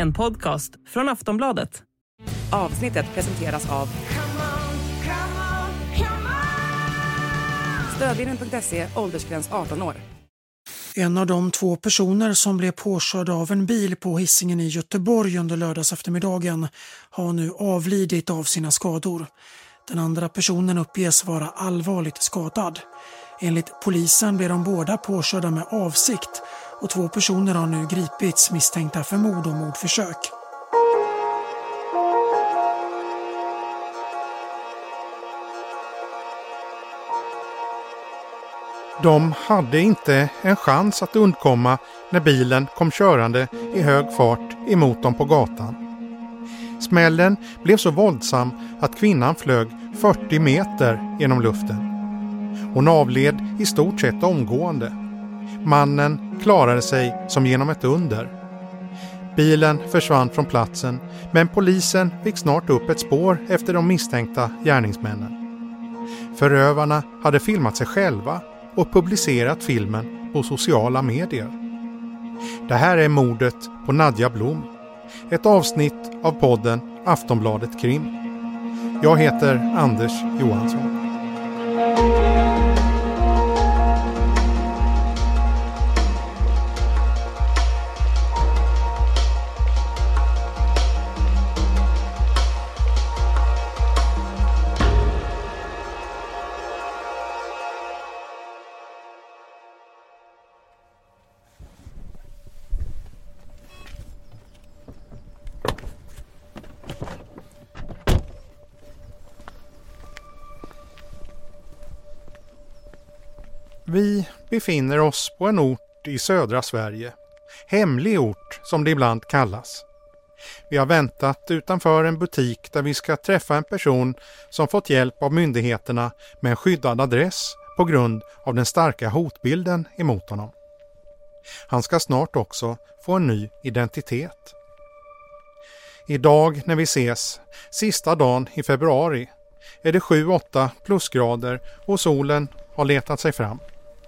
En podcast från Aftonbladet. Avsnittet presenteras av Stödlinjen.se, åldersgräns 18 år. En av de 2 personer som blev påkörda av en bil på Hisingen i Göteborg under lördags eftermiddagen har nu avlidit av sina skador. Den andra personen uppges vara allvarligt skadad. Enligt polisen blev de båda påkörda med avsikt och 2 personer har nu gripits misstänkta för mord och mordförsök. De hade inte en chans att undkomma när bilen kom körande i hög fart emot dem på gatan. Smällen blev så våldsam att kvinnan flög 40 meter genom luften. Hon avled i stort sett omgående. Mannen klarade sig som genom ett under. Bilen försvann från platsen, men polisen fick snart upp ett spår efter de misstänkta gärningsmännen. Förövarna hade filmat sig själva och publicerat filmen på sociala medier. Det här är mordet på Nadja Blom. Ett avsnitt av podden Aftonbladet Krim. Jag heter Anders Johansson. Vi befinner oss på en ort i södra Sverige. Hemlig ort som det ibland kallas. Vi har väntat utanför en butik där vi ska träffa en person som fått hjälp av myndigheterna med en skyddad adress på grund av den starka hotbilden emot honom. Han ska snart också få en ny identitet. Idag när vi ses, sista dagen i februari, är det 7-8 plusgrader och solen har letat sig fram.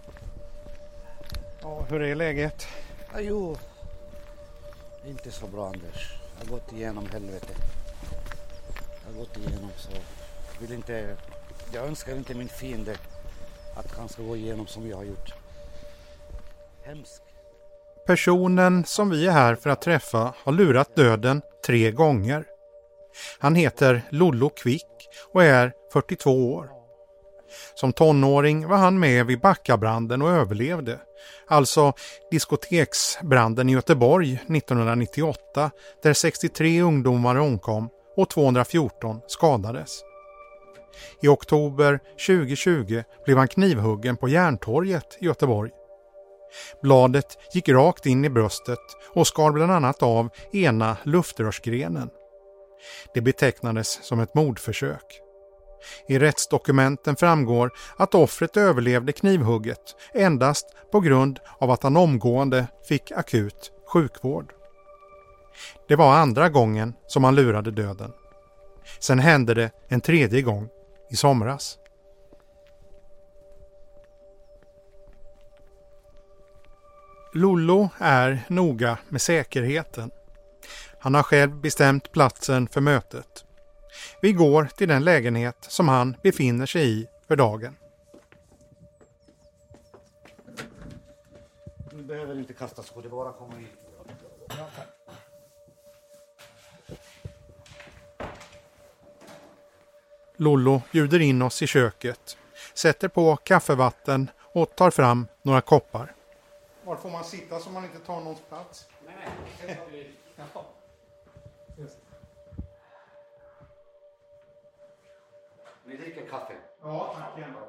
Ja, hur är läget? Jo, inte så bra Anders. Jag har gått igenom helvete. Jag har gått igenom så jag önskar inte min fiende att han ska gå igenom som jag har gjort. Hemskt. Personen som vi är här för att träffa har lurat döden 3 gånger. Han heter Lollo Quick och är 42 år. Som tonåring var han med vid Backabranden och överlevde. Alltså diskoteksbranden i Göteborg 1998 där 63 ungdomar omkom och 214 skadades. I oktober 2020 blev han knivhuggen på Järntorget i Göteborg. Bladet gick rakt in i bröstet och skar bland annat av ena luftrörsgrenen. Det betecknades som ett mordförsök. I rättsdokumenten framgår att offret överlevde knivhugget endast på grund av att han omgående fick akut sjukvård. Det var andra gången som han lurade döden. Sen hände det en 3:e gång i somras. Lollo är noga med säkerheten. Han har själv bestämt platsen för mötet. Vi går till den lägenhet som han befinner sig i för dagen. Du behöver inte kasta skor, det bara komma hit. Lollo bjuder in oss i köket, sätter på kaffevatten och tar fram några koppar. Var får man sitta så man inte tar någons plats? Nej. Ni dricker kaffe? Ja, tack gärna.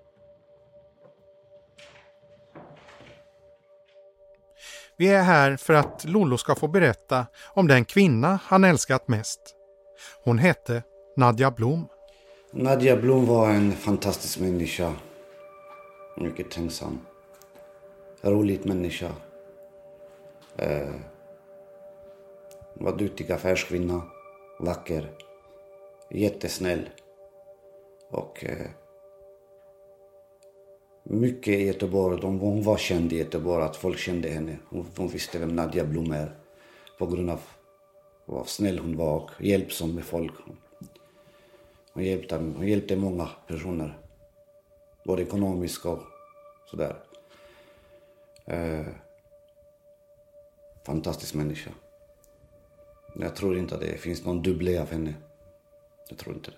Vi är här för att Lollo ska få berätta om den kvinna han älskat mest. Hon hette Nadja Blom. Nadja Blom var en fantastisk människa. Mycket tänksam. Roligt människa. Var duktig affärskvinna. Vacker. Jättesnäll. Och mycket i Göteborg. Hon var känd i Göteborg, att folk kände henne. Hon visste vem Nadja Blom är. På grund av Vad snäll hon var och hjälpsam med folk. Hon hjälpte många personer. Både ekonomiskt och sådär. Fantastisk människa. Jag tror inte att det finns någon dubblé av henne. Jag tror inte det.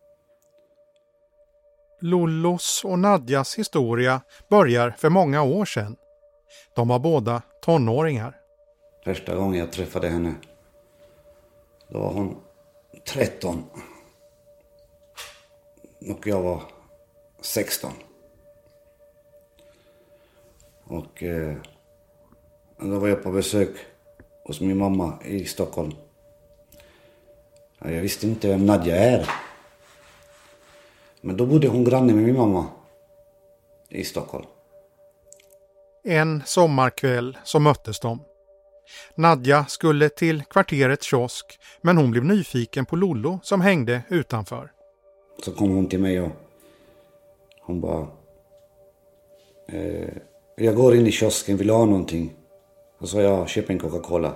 Lollos och Nadjas historia börjar för många år sedan. De var båda tonåringar. Första gången jag träffade henne, då var hon 13. Och jag var 16. Och då var jag på besök hos min mamma i Stockholm. Jag visste inte vem Nadja är. Men då bodde hon granne med min mamma i Stockholm. En sommarkväll så möttes de. Nadja skulle till kvarterets kiosk, men hon blev nyfiken på Lollo som hängde utanför. Så kom hon till mig och hon bara... jag går in i kiosken, vill ha någonting? Och så jag köper en Coca-Cola.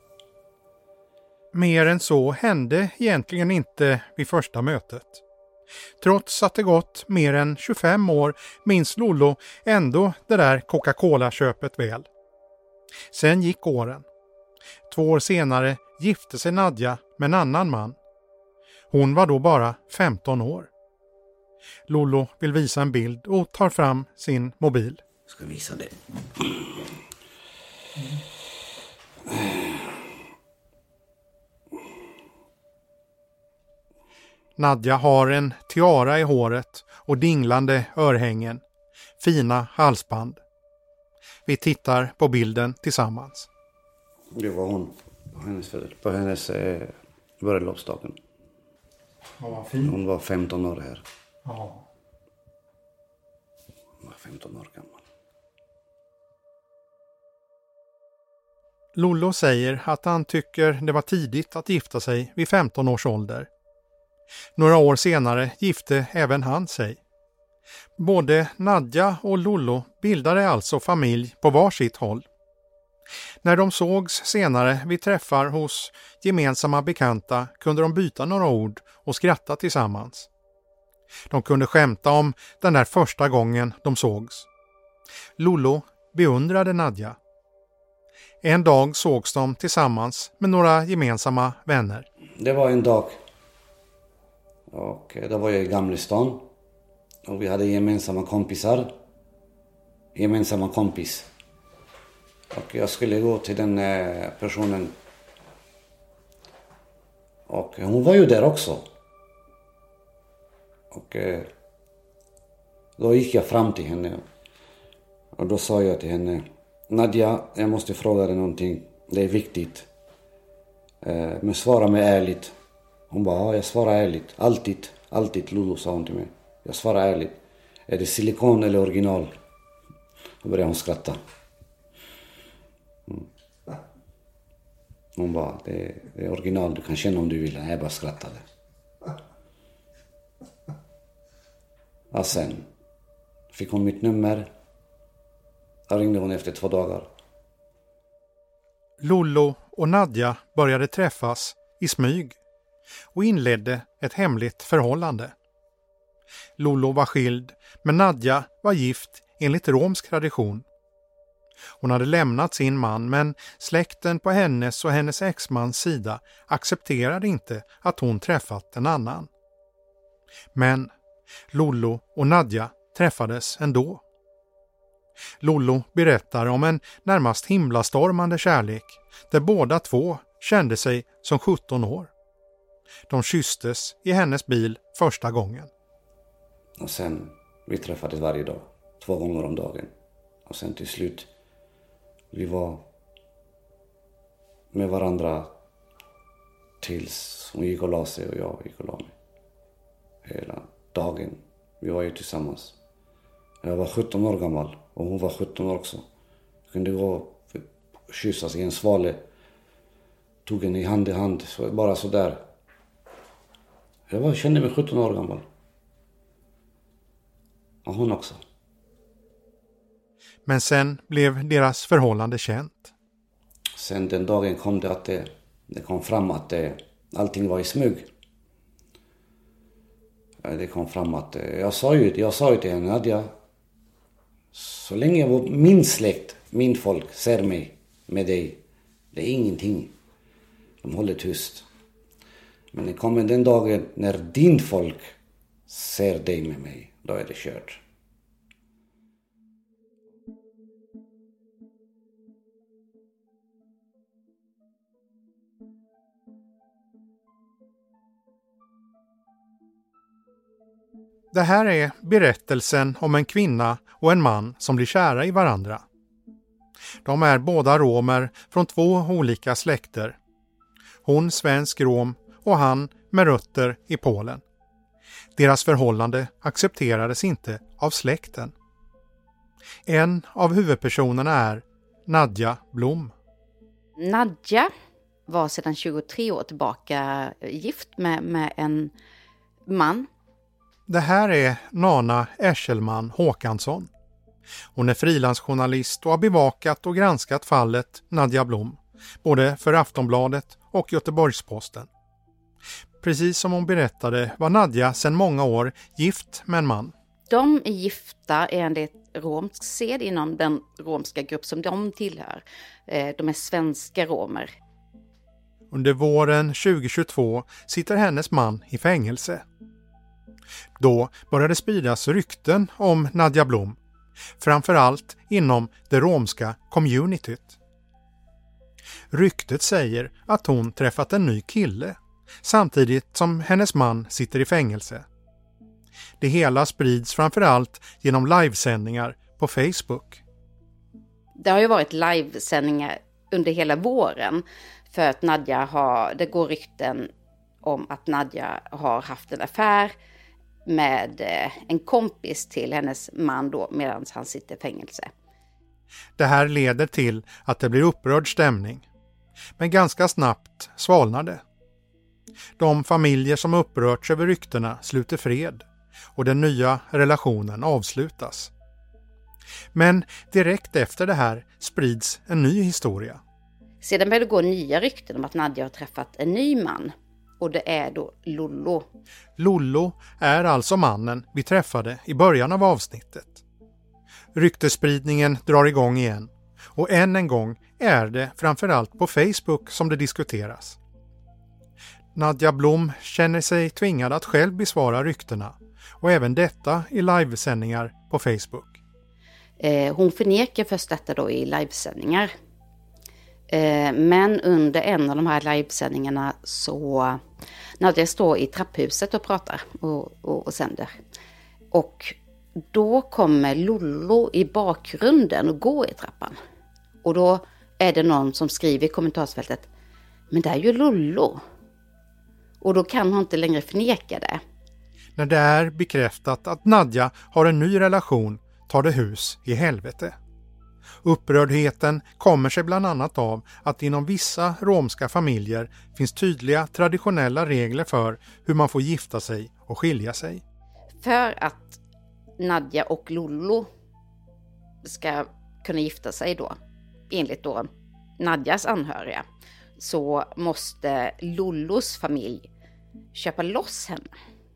Mer än så hände egentligen inte vid första mötet. Trots att det gått mer än 25 år minns Lollo ändå det där Coca-Cola-köpet väl. Sen gick åren. 2 år senare gifte sig Nadja med en annan man. Hon var då bara 15 år. Lollo vill visa en bild och tar fram sin mobil. Jag ska visa det. Nadja har en tiara i håret och dinglande örhängen. Fina halsband. Vi tittar på bilden tillsammans. Det var hon på hennes bröllopsdagen. Hon var 15 år här. Ja. Hon var 15 år gammal. Lollo säger att han tycker det var tidigt att gifta sig vid 15 års ålder. Några år senare gifte även han sig. Både Nadja och Lollo bildade alltså familj på varsitt håll. När de sågs senare vid träffar hos gemensamma bekanta kunde de byta några ord och skratta tillsammans. De kunde skämta om den där första gången de sågs. Lollo beundrade Nadja. En dag sågs de tillsammans med några gemensamma vänner. Det var en dag. Och då var jag i Gamlestan. Och vi hade gemensamma kompisar. Gemensamma kompis. Och jag skulle gå till den personen. Och hon var ju där också. Och då gick jag fram till henne. Och då sa jag till henne: Nadja, jag måste fråga dig någonting. Det är viktigt. Men svara mig ärligt. Hon bara, ja, jag svarar ärligt. Alltid, Lollo, sa hon till mig. Jag svarar ärligt. Är det silikon eller original? Då började hon skratta. Hon bara, det är original. Du kan känna om du vill. Jag bara skrattade. Och sen fick hon mitt nummer. Jag ringde hon efter 2 dagar. Lollo och Nadja började träffas i smyg och inledde ett hemligt förhållande. Lollo var skild, men Nadja var gift enligt romsk tradition. Hon hade lämnat sin man, men släkten på hennes och hennes exmans sida accepterade inte att hon träffat en annan. Men Lollo och Nadja träffades ändå. Lollo berättar om en närmast himlastormande kärlek där båda två kände sig som 17 år. De kysstes i hennes bil första gången. Och sen, vi träffades varje dag, 2 gånger om dagen. Och sen till slut, vi var med varandra tills hon gick och la sig och jag gick och la mig. Hela dagen, vi var ju tillsammans. Jag var 17 år gammal och hon var 17 år också. Jag kunde gå och kyssas i en svale. Tog henne i hand, så bara så där. Jag kände mig 17 år gammal. Och hon också. Men sen blev deras förhållande känt. Sen den dagen kom det att Det kom fram att allting var i smyg. Det kom fram att jag sa ju till henne att så länge min släkt, min folk ser mig med dig, det är ingenting. De håller tyst. Men det kommer den dagen när din folk ser dig med mig, då är det kört. Det här är berättelsen om en kvinna och en man som blir kära i varandra. De är båda romer från 2 olika släkter. Hon svensk rom och han med rötter i Polen. Deras förhållande accepterades inte av släkten. En av huvudpersonerna är Nadja Blom. Nadja var sedan 23 år tillbaka gift med en man. Det här är Nana Eschelman Håkansson. Hon är frilansjournalist och har bevakat och granskat fallet Nadja Blom, både för Aftonbladet och Göteborgs-Posten. Precis som hon berättade var Nadja sedan många år gift med en man. De är gifta enligt romsk sed inom den romska grupp som de tillhör. De är svenska romer. Under våren 2022 sitter hennes man i fängelse. Då började spridas rykten om Nadja Blom, framförallt inom det romska communityt. Ryktet säger att hon träffat en ny kille, samtidigt som hennes man sitter i fängelse. Det hela sprids framförallt genom livesändningar på Facebook. Det har ju varit livesändningar under hela våren för att det går rykten om att Nadja har haft en affär med en kompis till hennes man då medan han sitter i fängelse. Det här leder till att det blir upprörd stämning. Men ganska snabbt svalnar det. De familjer som upprörts över ryktena sluter fred och den nya relationen avslutas. Men direkt efter det här sprids en ny historia. Sedan börjar det gå nya rykten om att Nadja har träffat en ny man. Och det är då Lollo. Lollo är alltså mannen vi träffade i början av avsnittet. Ryktespridningen drar igång igen. Och än en gång är det framförallt på Facebook som det diskuteras. Nadja Blom känner sig tvingad att själv besvara ryktena. Och även detta i livesändningar på Facebook. Hon förnekar först detta då i livesändningar. Men under en av de här livesändningarna så Nadja står i trapphuset och pratar och sänder. Och då kommer Lollo i bakgrunden och går i trappan. Och då är det någon som skriver i kommentarsfältet: men det är ju Lollo. Och då kan hon inte längre förneka det. När det är bekräftat att Nadja har en ny relation tar det hus i helvete. Upprördheten kommer sig bland annat av att inom vissa romska familjer finns tydliga traditionella regler för hur man får gifta sig och skilja sig. För att Nadja och Lollo ska kunna gifta sig då, enligt då Nadjas anhöriga, så måste Lollos familj köpa loss henne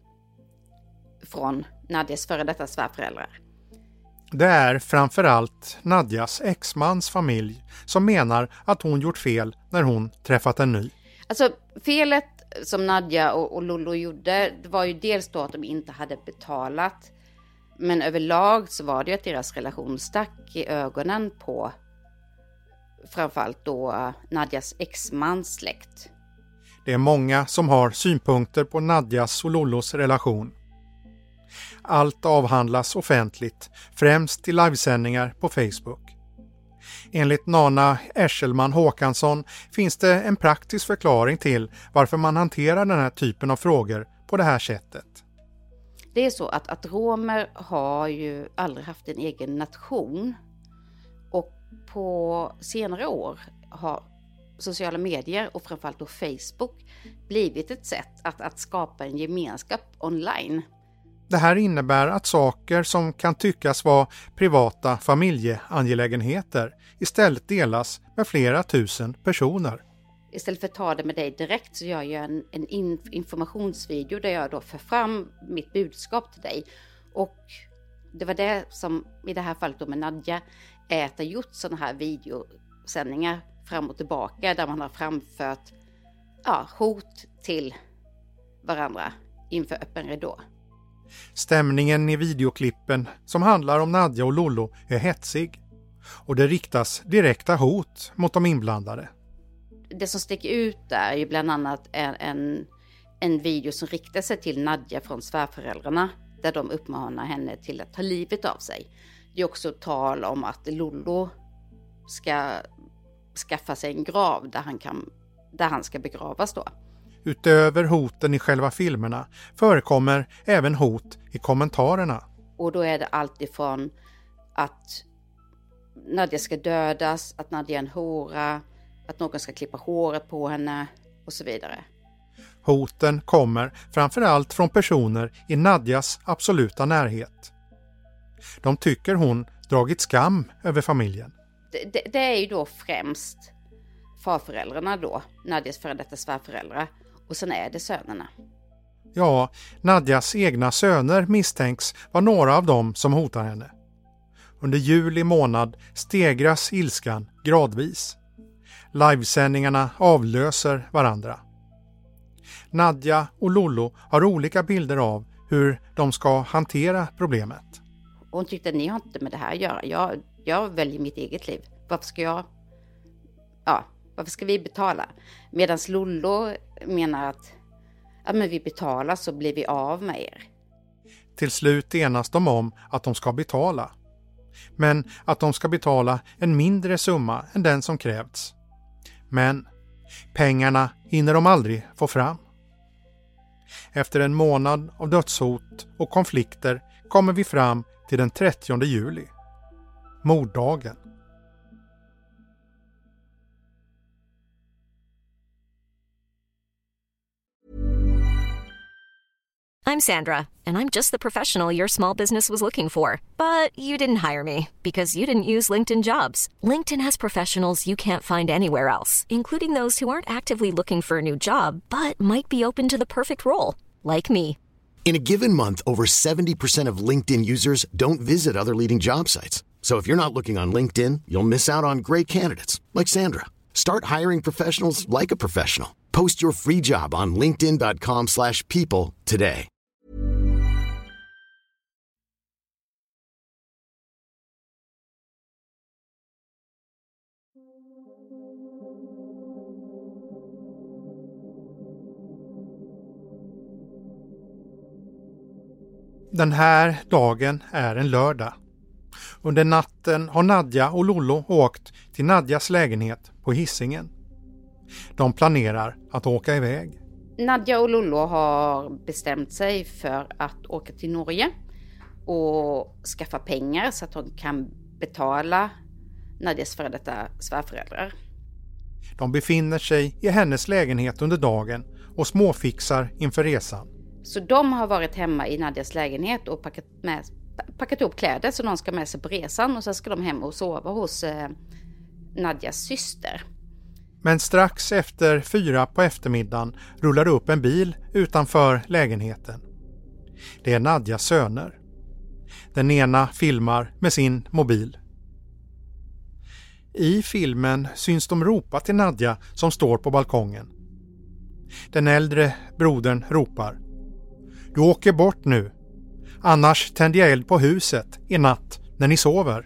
från Nadjas före detta svärföräldrar. Det är framförallt Nadjas exmans familj som menar att hon gjort fel när hon träffat en ny. Alltså felet som Nadja och Lollo gjorde, det var ju dels då att de inte hade betalat. Men överlag så var det ju att deras relation stack i ögonen på framförallt då Nadjas exmans släkt. Det är många som har synpunkter på Nadjas och Lollos relation. Allt avhandlas offentligt, främst i livesändningar på Facebook. Enligt Nana Eschelman Håkansson finns det en praktisk förklaring till varför man hanterar den här typen av frågor på det här sättet. Det är så att romer har ju aldrig haft en egen nation. Och på senare år har sociala medier och framförallt då Facebook blivit ett sätt att skapa en gemenskap online. Det här innebär att saker som kan tyckas vara privata familjeangelägenheter istället delas med flera tusen personer. istället för att ta det med dig direkt så gör jag en informationsvideo där jag då för fram mitt budskap till dig. Och det var det som i det här fallet då med Nadja har gjort sådana här videosändningar fram och tillbaka där man har framfört hot till varandra inför öppen ridå. Stämningen i videoklippen som handlar om Nadja och Lollo är hetsig och det riktas direkta hot mot de inblandade. Det som sticker ut där är ju bland annat en video som riktar sig till Nadja från svärföräldrarna där de uppmanar henne till att ta livet av sig. Det är också tal om att Lollo ska skaffa sig en grav där han ska begravas då. Utöver hoten i själva filmerna förekommer även hot i kommentarerna. Och då är det allt ifrån att Nadja ska dödas, att Nadja är en hora, att någon ska klippa håret på henne och så vidare. Hoten kommer framförallt från personer i Nadjas absoluta närhet. De tycker hon dragit skam över familjen. Det är ju då främst farföräldrarna då, Nadjas före detta svärföräldrar, och sen är det sönerna. Ja, Nadjas egna söner misstänks vara några av dem som hotar henne. Under juli månad stegras ilskan gradvis. Livesändningarna avlöser varandra. Nadja och Lollo har olika bilder av hur de ska hantera problemet. Hon tyckte att ni har inte med det här att göra. Jag väljer mitt eget liv. Varför ska vi betala? Medan Lollo menar att men vi betalar så blir vi av med er. Till slut enas de om att de ska betala. Men att de ska betala en mindre summa än den som krävts. Men pengarna hinner de aldrig få fram. Efter en månad av dödshot och konflikter kommer vi fram till den 30 juli. Morddagen. I'm Sandra, and I'm just the professional your small business was looking for. But you didn't hire me because you didn't use LinkedIn Jobs. LinkedIn has professionals you can't find anywhere else, including those who aren't actively looking for a new job, but might be open to the perfect role, like me. In a given month, over 70% of LinkedIn users don't visit other leading job sites. So if you're not looking on LinkedIn, you'll miss out on great candidates, like Sandra. Start hiring professionals like a professional. Post your free job on linkedin.com/people today. Den här dagen är en lördag. Under natten har Nadja och Lollo åkt till Nadjas lägenhet på Hisingen. De planerar att åka iväg. Nadja och Lollo har bestämt sig för att åka till Norge och skaffa pengar så att de kan betala Nadjas före detta svärföräldrar. De befinner sig i hennes lägenhet under dagen och småfixar inför resan. Så de har varit hemma i Nadjas lägenhet och packat upp kläder så de ska med sig på resan. Och sen ska de hem och sova hos Nadjas syster. Men strax efter 4 på eftermiddagen rullar det upp en bil utanför lägenheten. Det är Nadjas söner. Den ena filmar med sin mobil. I filmen syns de ropa till Nadja som står på balkongen. Den äldre brodern ropar: "Du åker bort nu. Annars tänder jag eld på huset i natt när ni sover."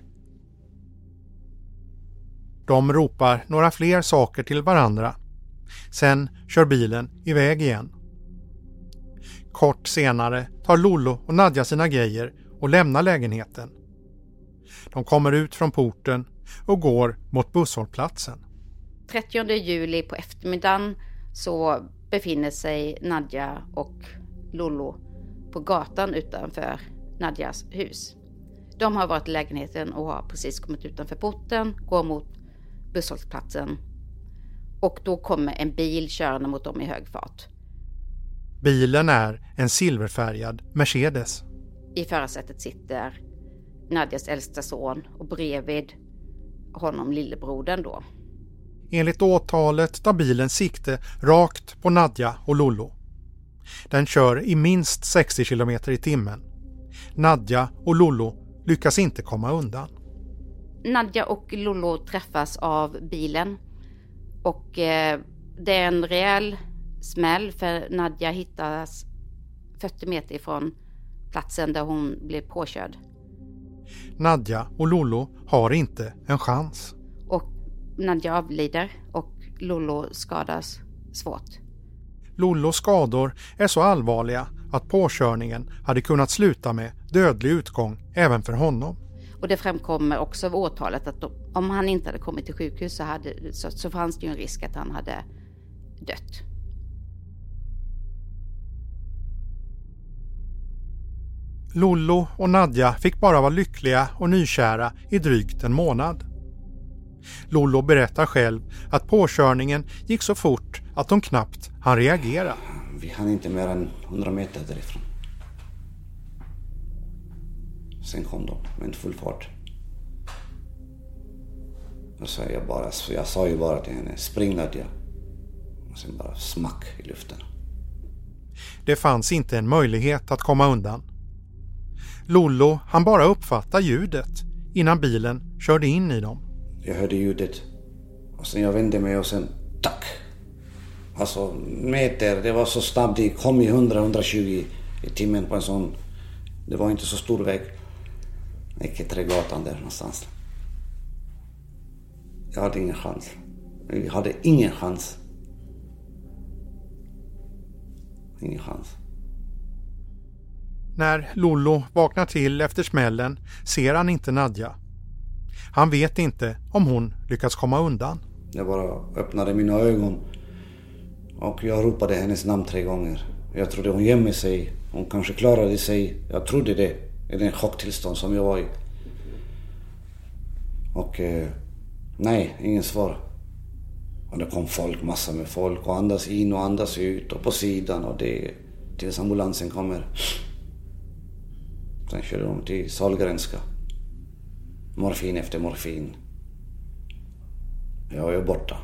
De ropar några fler saker till varandra. Sen kör bilen iväg igen. Kort senare tar Lollo och Nadja sina grejer och lämnar lägenheten. De kommer ut från porten och går mot busshållplatsen. 30 juli på eftermiddagen så befinner sig Nadja och Lollo på gatan utanför Nadjas hus. De har varit i lägenheten och har precis kommit utanför porten, går mot busshållplatsen och då kommer en bil körande mot dem i hög fart. Bilen är en silverfärgad Mercedes. I förarsätet sitter Nadjas äldsta son och bredvid honom lillebrodern då. Enligt åtalet tar bilen sikte rakt på Nadja och Lollo. Den kör i minst 60 km i timmen. Nadja och Lollo lyckas inte komma undan. Nadja och Lollo träffas av bilen och det är en rejäl smäll för Nadja hittas 40 meter ifrån platsen där hon blev påkörd. Nadja och Lollo har inte en chans. Och Nadja avlider och Lollo skadas svårt. Lollos skador är så allvarliga att påkörningen hade kunnat sluta med dödlig utgång även för honom. Och det framkommer också av åtalet att om han inte hade kommit till sjukhus så fanns det ju en risk att han hade dött. Lollo och Nadja fick bara vara lyckliga och nykära i drygt en månad. Lollo berättar själv att påkörningen gick så fort att de knappt hann reagera. Vi hann inte mer än 100 meter därifrån. Sen kom de med full fart. Och så jag sa ju bara till henne, spring Nadja. Och sen bara smack i luften. Det fanns inte en möjlighet att komma undan. Lollo han bara uppfatta ljudet innan bilen körde in i dem. Jag hörde ljudet och sen jag vände mig och sen tack. Alltså meter, det var så snabbt, det kom i 100-120 i timmen på en sån. Det var inte så stor väg. Inte Trägatan där någonstans. Jag hade ingen chans. Vi hade ingen chans. Ingen chans. När Lollo vaknar till efter smällen ser han inte Nadja. Han vet inte om hon lyckats komma undan. Jag bara öppnade mina ögon och jag ropade hennes namn 3 gånger. Jag trodde hon gömde sig. Hon kanske klarade sig. Jag trodde det i den chocktillstånd som jag var i. Och nej, ingen svar. Och det kom folk, massa med folk och andas in och andas ut och på sidan och det tills ambulansen kommer. Sen körde de till Sahlgrenska. Morfin efter morfin. Jag är borta.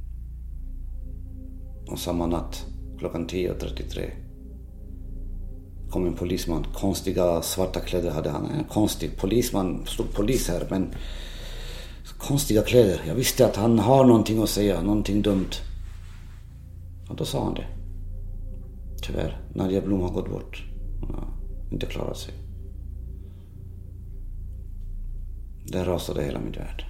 Och samma natt, klockan 10:33, kom en polisman. Konstiga svarta kläder hade han. En konstig polisman, stod polis här, men konstiga kläder. Jag visste att han har någonting att säga, någonting dumt. Och då sa han det. Tyvärr, Nadja Blom har gått bort. Hon har inte klarat sig. Där rasade hela min värld.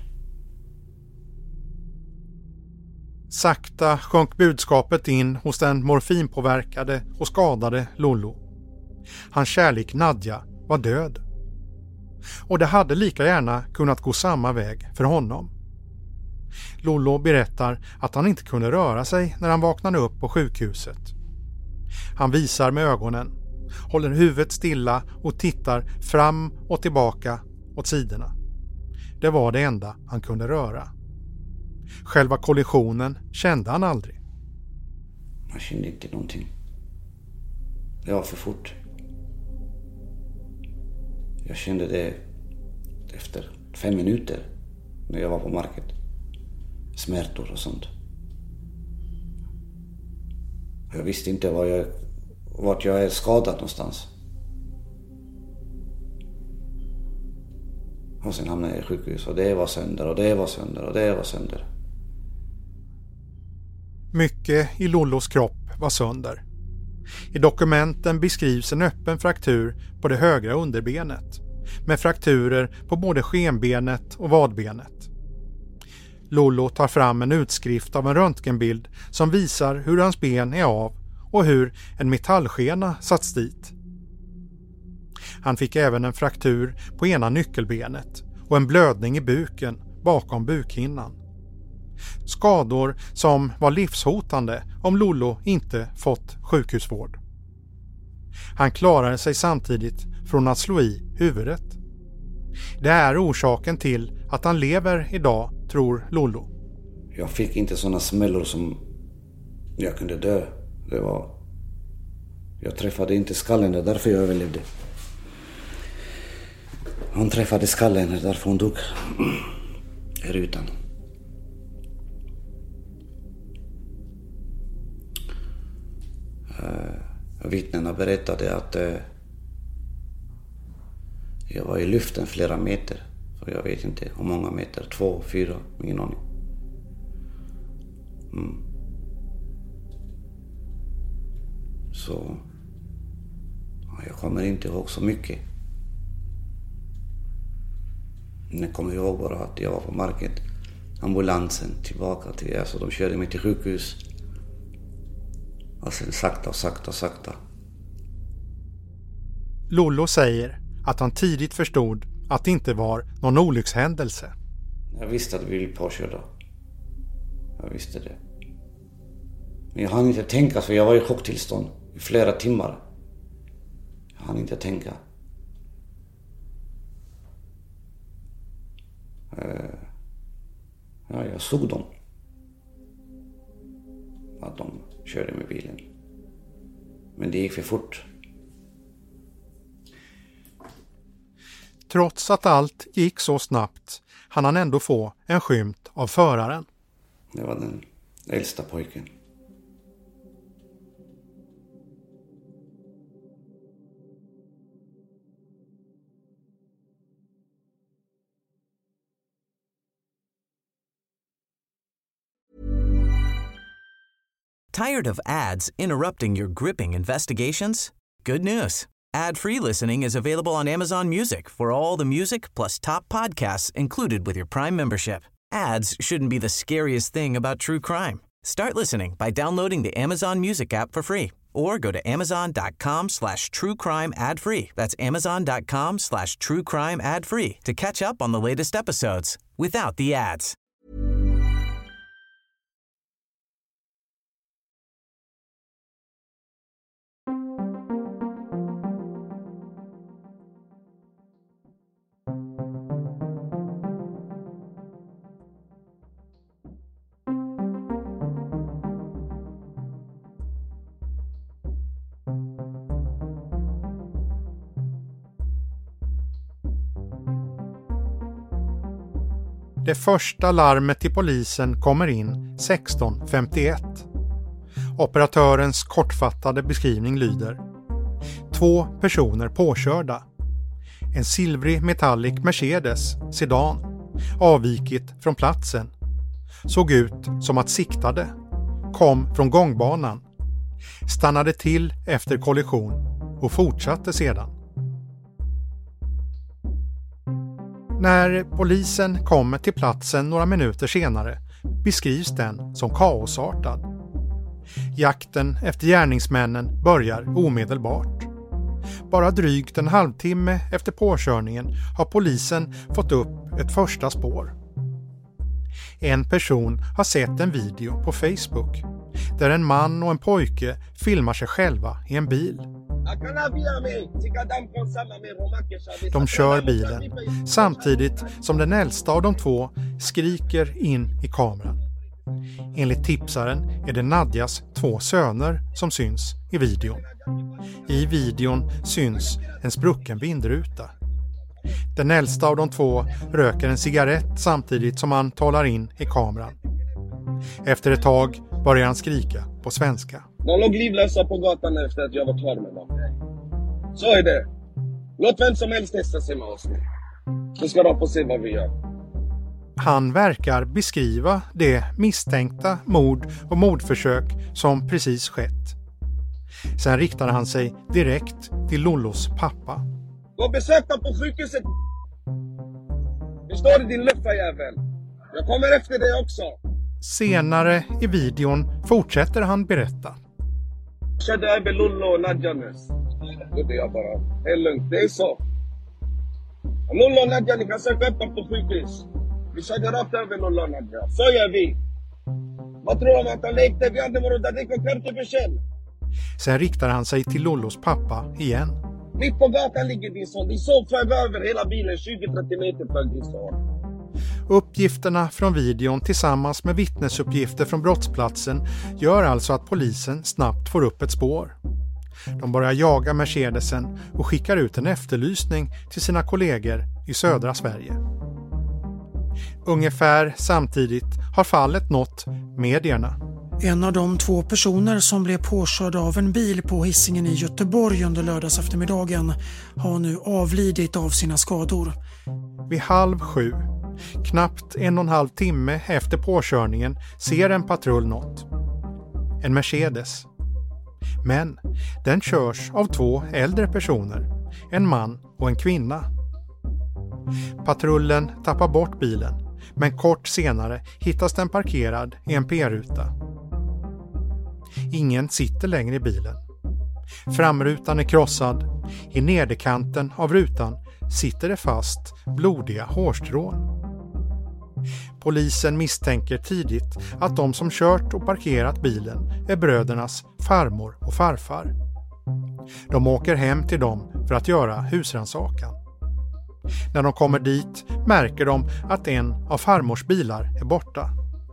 Sakta sjönk budskapet in hos den morfinpåverkade och skadade Lollo. Hans kärlek Nadja var död. Och det hade lika gärna kunnat gå samma väg för honom. Lollo berättar att han inte kunde röra sig när han vaknade upp på sjukhuset. Han visar med ögonen, håller huvudet stilla och tittar fram och tillbaka åt sidorna. Det var det enda han kunde röra. Själva kollisionen kände han aldrig. Jag kände inte någonting. Det var för fort. Jag kände det efter 5 minuter när jag var på marken. Smärtor och sånt. Jag visste inte vart jag är skadad någonstans. Och sen hamnade jag i sjukhus och det var sönder och det var sönder och det var sönder. Mycket i Lollos kropp var sönder. I dokumenten beskrivs en öppen fraktur på det högra underbenet med frakturer på både skenbenet och vadbenet. Lollo tar fram en utskrift av en röntgenbild som visar hur hans ben är av och hur en metallskena satts dit. Han fick även en fraktur på ena nyckelbenet och en blödning i buken bakom bukhinnan. Skador som var livshotande om Lollo inte fått sjukhusvård. Han klarade sig samtidigt från att slå i huvudet. Det är orsaken till att han lever idag, tror Lollo. Jag fick inte sådana smällor som jag kunde dö. Jag träffade inte skallen, det är därför jag överlevde. Hon träffade skallen, det är därför hon dog. Här utan. Vittnena berättade att jag var i luften flera meter. Så jag vet inte hur många meter, 2, 4, ingen aning. Så jag kommer inte ihåg så mycket. Jag kommer ihåg bara att jag var på marken. Ambulansen tillbaka till, alltså de körde mig till sjukhus. Och sen sakta. Lollo säger att han tidigt förstod att det inte var någon olyckshändelse. Jag visste att vi blev påkörda. Jag visste det. Men jag hann inte tänka, för jag var i chocktillstånd i flera timmar. Jag hann inte tänka. Ja, jag såg dem. Att de körde med bilen. Men det gick för fort. Trots att allt gick så snabbt hann han ändå få en skymt av föraren. Det var den äldsta pojken. Tired of ads interrupting your gripping investigations? Good news. Ad-free listening is available on Amazon Music for all the music plus top podcasts included with your Prime membership. Ads shouldn't be the scariest thing about true crime. Start listening by downloading the Amazon Music app for free or go to amazon.com/truecrime ad-free. That's amazon.com/truecrime ad-free to catch up on the latest episodes without the ads. Det första larmet till polisen kommer in 16:51. Operatörens kortfattade beskrivning lyder: 2 personer påkörda. En silvrig metallic Mercedes sedan avvikit från platsen. Såg ut som att siktade. Kom från gångbanan. Stannade till efter kollision och fortsatte sedan. När polisen kommer till platsen några minuter senare beskrivs den som kaosartad. Jakten efter gärningsmännen börjar omedelbart. Bara drygt en halvtimme efter påkörningen har polisen fått upp ett första spår. En person har sett en video på Facebook där en man och en pojke filmar sig själva i en bil. De kör bilen samtidigt som den äldsta av de 2 skriker in i kameran. Enligt tipsaren är det Nadjas 2 söner som syns i videon. I videon syns en sprucken vindruta. Den äldsta av de 2 röker en cigarett samtidigt som han talar in i kameran. Efter ett tag börjar han skrika på svenska. De låg livlösa på gatan efter att jag var klar med dem. Så är det. Låt vem som helst testa sig med oss nu. Så ska de få se vad vi gör. Han verkar beskriva det misstänkta mord och mordförsök som precis skett. Sen riktar han sig direkt till Lollos pappa. Gå och besök dem på sjukhuset. Vi står i din luffa, jävel. Jag kommer efter dig också. Senare i videon fortsätter han berätta. Jag körde över Lollo och Nadja nyss. Det är bara. Helt lugnt, det är så. Lollo och Nadja, ni kan söka upp dem på sjukhus. Vi körde rakt över Lollo och Nadja. Så gör vi. Vad tror du om att han lekte? Vi hade varit där, det kom kvart för själv. Sen riktar han sig till Lollos pappa igen. Mitt på gatan ligger din son. Din son flög över hela bilen 20-30 meter för din son. Uppgifterna från videon tillsammans med vittnesuppgifter från brottsplatsen gör alltså att polisen snabbt får upp ett spår. De börjar jaga Mercedesen och skickar ut en efterlysning till sina kollegor i södra Sverige. Ungefär samtidigt har fallet nått medierna. En av de 2 personer som blev påkörda av en bil på Hisingen i Göteborg under lördags eftermiddagen har nu avlidit av sina skador. Vid 6:30, knappt 1,5 timme efter påkörningen, ser en patrull något. En Mercedes. Men den körs av 2 äldre personer, en man och en kvinna. Patrullen tappar bort bilen, men kort senare hittas den parkerad i en P-ruta. Ingen sitter längre i bilen. Framrutan är krossad. I nederkanten av rutan sitter det fast blodiga hårstrån. Polisen misstänker tidigt att de som kört och parkerat bilen är brödernas farmor och farfar. De åker hem till dem för att göra husrannsakan. När de kommer dit märker de att en av farmors bilar är borta.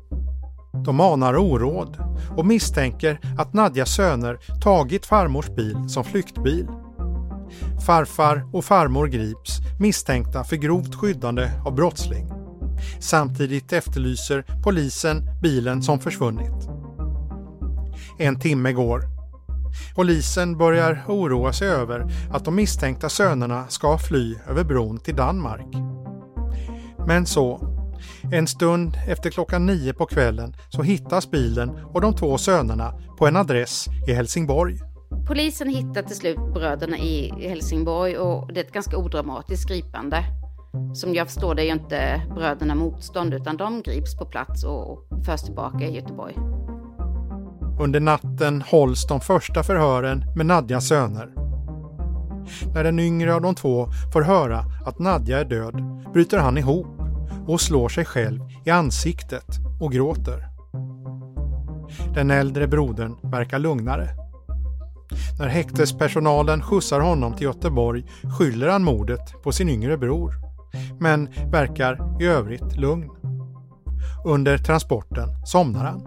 De anar oråd och misstänker att Nadjas söner tagit farmors bil som flyktbil. Farfar och farmor grips misstänkta för grovt skyddande av brottsling. Samtidigt efterlyser polisen bilen som försvunnit. 1 timme går. Polisen börjar oroa sig över att de misstänkta sönerna ska fly över bron till Danmark. Men så, en stund efter 9:00 på kvällen, så hittas bilen och de 2 sönerna på en adress i Helsingborg. Polisen hittar till slut bröderna i Helsingborg och det är ett ganska odramatiskt gripande. Som jag förstår det är ju inte bröderna motstånd utan de grips på plats och förs tillbaka i Göteborg. Under natten hålls de första förhören med Nadjas söner. När den yngre av de 2 får höra att Nadja är död bryter han ihop och slår sig själv i ansiktet och gråter. Den äldre brodern verkar lugnare. När häktespersonalen skjutsar honom till Göteborg skyller han mordet på sin yngre bror, men verkar i övrigt lugn. Under transporten somnar han.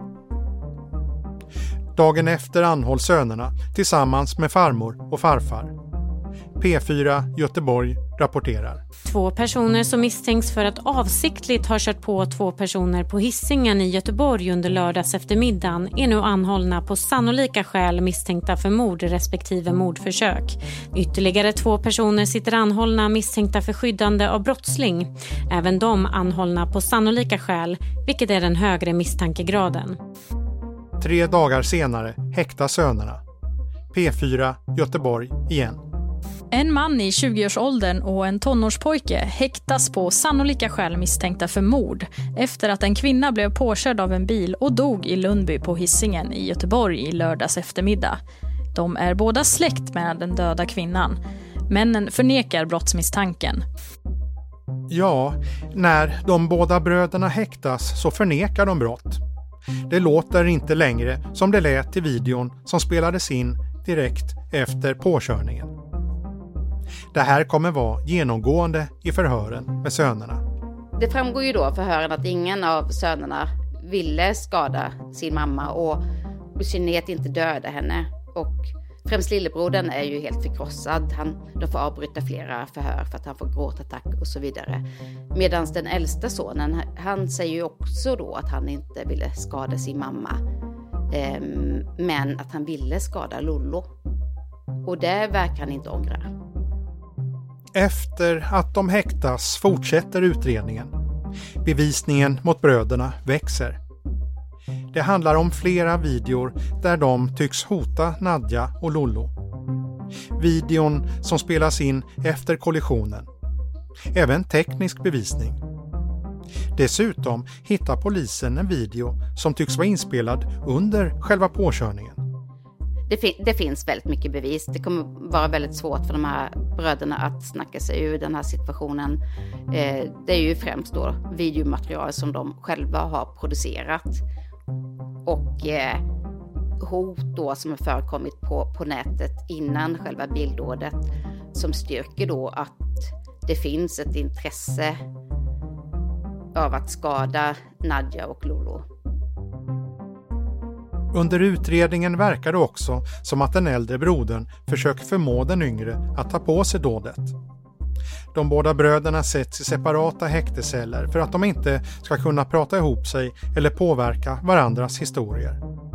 Dagen efter anhålls sönerna tillsammans med farmor och farfar. P4 Göteborg rapporterar. 2 personer som misstänks för att avsiktligt ha kört på 2 personer på Hisingen i Göteborg under lördags eftermiddagen är nu anhållna på sannolika skäl misstänkta för mord respektive mordförsök. Ytterligare 2 personer sitter anhållna misstänkta för skyddande av brottsling. Även de anhållna på sannolika skäl, vilket är den högre misstankegraden. 3 dagar senare häktas sönerna. P4 Göteborg igen. En man i 20-årsåldern och en tonårspojke häktas på sannolika skäl misstänkta för mord efter att en kvinna blev påkörd av en bil och dog i Lundby på Hisingen i Göteborg i lördags eftermiddag. De är båda släkt med den döda kvinnan. Männen förnekar brottsmisstanken. Ja, när de båda bröderna häktas så förnekar de brott. Det låter inte längre som det lät i videon som spelades in direkt efter påkörningen. Det här kommer vara genomgående i förhören med sönerna. Det framgår ju då av förhören att ingen av sönerna ville skada sin mamma och i synnerhet inte döda henne. Och främst lillebrodern är ju helt förkrossad. De får avbryta flera förhör för att han får gråtattack och så vidare. Medan den äldsta sonen, han säger ju också då att han inte ville skada sin mamma. Men att han ville skada Lollo. Och det verkar han inte ångra. Efter att de häktas fortsätter utredningen. Bevisningen mot bröderna växer. Det handlar om flera videor där de tycks hota Nadja och Lollo. Videon som spelas in efter kollisionen. Även teknisk bevisning. Dessutom hittar polisen en video som tycks vara inspelad under själva påkörningen. Det finns väldigt mycket bevis. Det kommer vara väldigt svårt för de här bröderna att snacka sig ur den här situationen. Det är ju främst då videomaterial som de själva har producerat. Och hot då som har förekommit på nätet innan själva bilddådet som styrker då att det finns ett intresse av att skada Nadja och Lollo. Under utredningen verkar det också som att den äldre brodern försöker förmå den yngre att ta på sig dådet. De båda bröderna sätts i separata häkteceller för att de inte ska kunna prata ihop sig eller påverka varandras historier.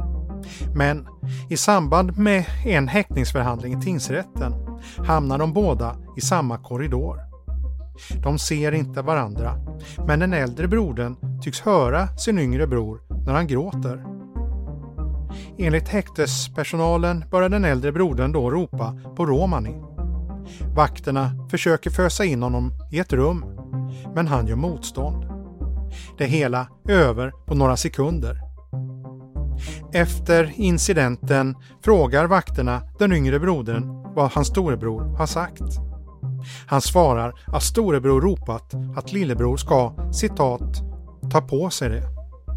Men i samband med en häktningsförhandling i tingsrätten hamnar de båda i samma korridor. De ser inte varandra, men den äldre brodern tycks höra sin yngre bror när han gråter. Enligt häktespersonalen börjar den äldre brodern då ropa på romani. Vakterna försöker fösa in honom i ett rum, men han gör motstånd. Det hela är över på några sekunder. Efter incidenten frågar vakterna den yngre brodern vad hans storebror har sagt. Han svarar att storebror ropat att lillebror ska, citat, ta på sig det.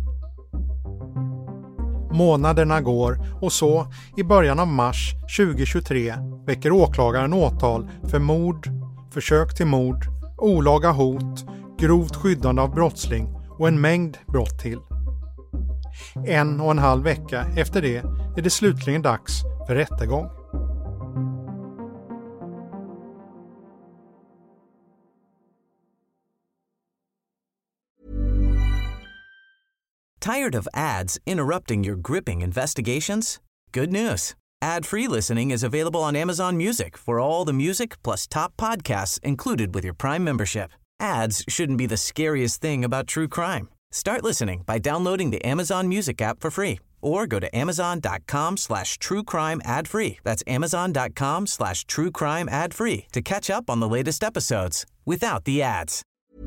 Månaderna går och så i början av mars 2023 väcker åklagaren åtal för mord, försök till mord, olaga hot, grovt skyddande av brottsling och en mängd brott till. 1,5 vecka efter det är det slutligen dags för rättegång. Tired of ads interrupting your gripping investigations? Good news. Ad-free listening is available on Amazon Music for all the music plus top podcasts included with your Prime membership. Ads shouldn't be the scariest thing about true crime. Start listening by downloading the Amazon Music app for free or go to amazon.com/truecrime ad-free. That's amazon.com/truecrime ad-free to catch up on the latest episodes without the ads.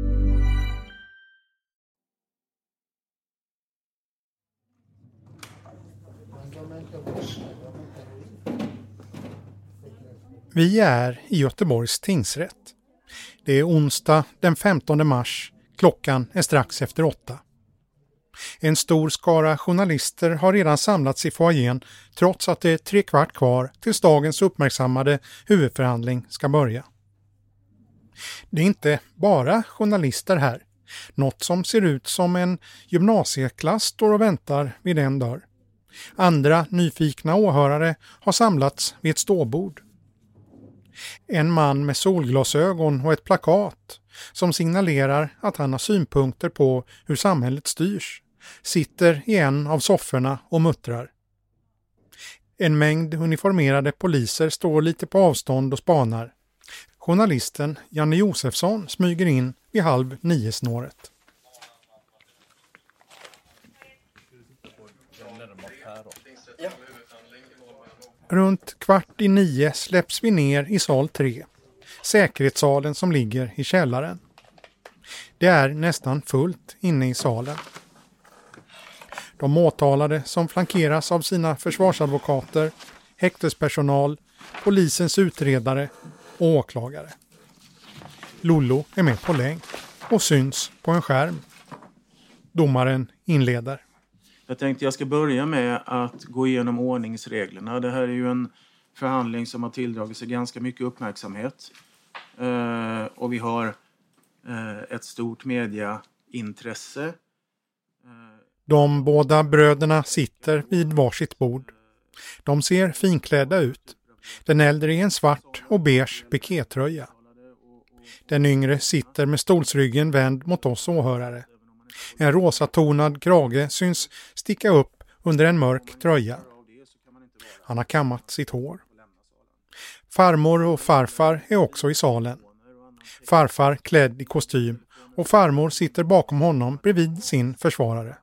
Vi är i Göteborgs tingsrätt. Det är onsdag den 15 mars. Klockan är strax efter 8. En stor skara journalister har redan samlats i foajén trots att det är 3/4 kvar tills dagens uppmärksammade huvudförhandling ska börja. Det är inte bara journalister här. Något som ser ut som en gymnasieklass står och väntar vid en dörr. Andra nyfikna åhörare har samlats vid ett ståbord. En man med solglasögon och ett plakat som signalerar att han har synpunkter på hur samhället styrs sitter i en av sofforna och muttrar. En mängd uniformerade poliser står lite på avstånd och spanar. Journalisten Janne Josefsson smyger in vid 8:30-snåret. Runt 8:15 släpps vi ner i sal 3, säkerhetssalen som ligger i källaren. Det är nästan fullt inne i salen. De åtalade som flankeras av sina försvarsadvokater, häktespersonal, polisens utredare och åklagare. Lollo är med på länk och syns på en skärm. Domaren inleder. Jag tänkte jag ska börja med att gå igenom ordningsreglerna. Det här är ju en förhandling som har tilldragit sig ganska mycket uppmärksamhet. Och vi har ett stort mediaintresse. De båda bröderna sitter vid varsitt bord. De ser finklädda ut. Den äldre är en svart och beige pikétröja. Den yngre sitter med stolsryggen vänd mot oss åhörare. En rosatonad krage syns sticka upp under en mörk tröja. Han har kammat sitt hår. Farmor och farfar är också i salen. Farfar klädd i kostym och farmor sitter bakom honom bredvid sin försvarare.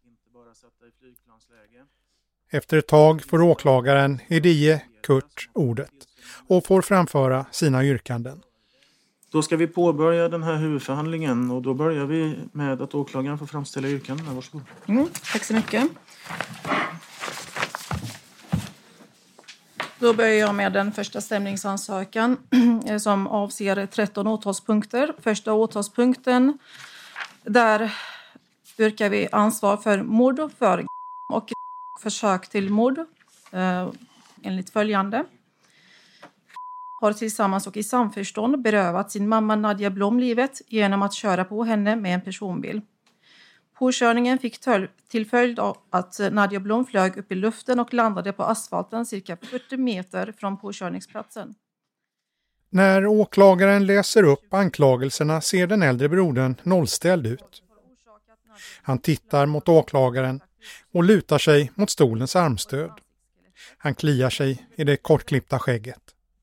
Efter ett tag får åklagaren Hedie Kurt ordet och får framföra sina yrkanden. Då ska vi påbörja den här huvudförhandlingen och då börjar vi med att åklagaren får framställa yrkanden. Varsågod. Tack så mycket. Då börjar jag med den första stämningsansökan som avser 13 åtalspunkter. Första åtalspunkten, där yrkar vi ansvar för mord och försök till mord enligt följande. Har tillsammans och i samförstånd berövat sin mamma Nadia Blom livet genom att köra på henne med en personbil. Påkörningen fick till följd av att Nadia Blom flög upp i luften och landade på asfalten cirka 40 meter från påkörningsplatsen. När åklagaren läser upp anklagelserna ser den äldre brodern nollställd ut. Han tittar mot åklagaren och lutar sig mot stolens armstöd. Han kliar sig i det kortklippta skägget.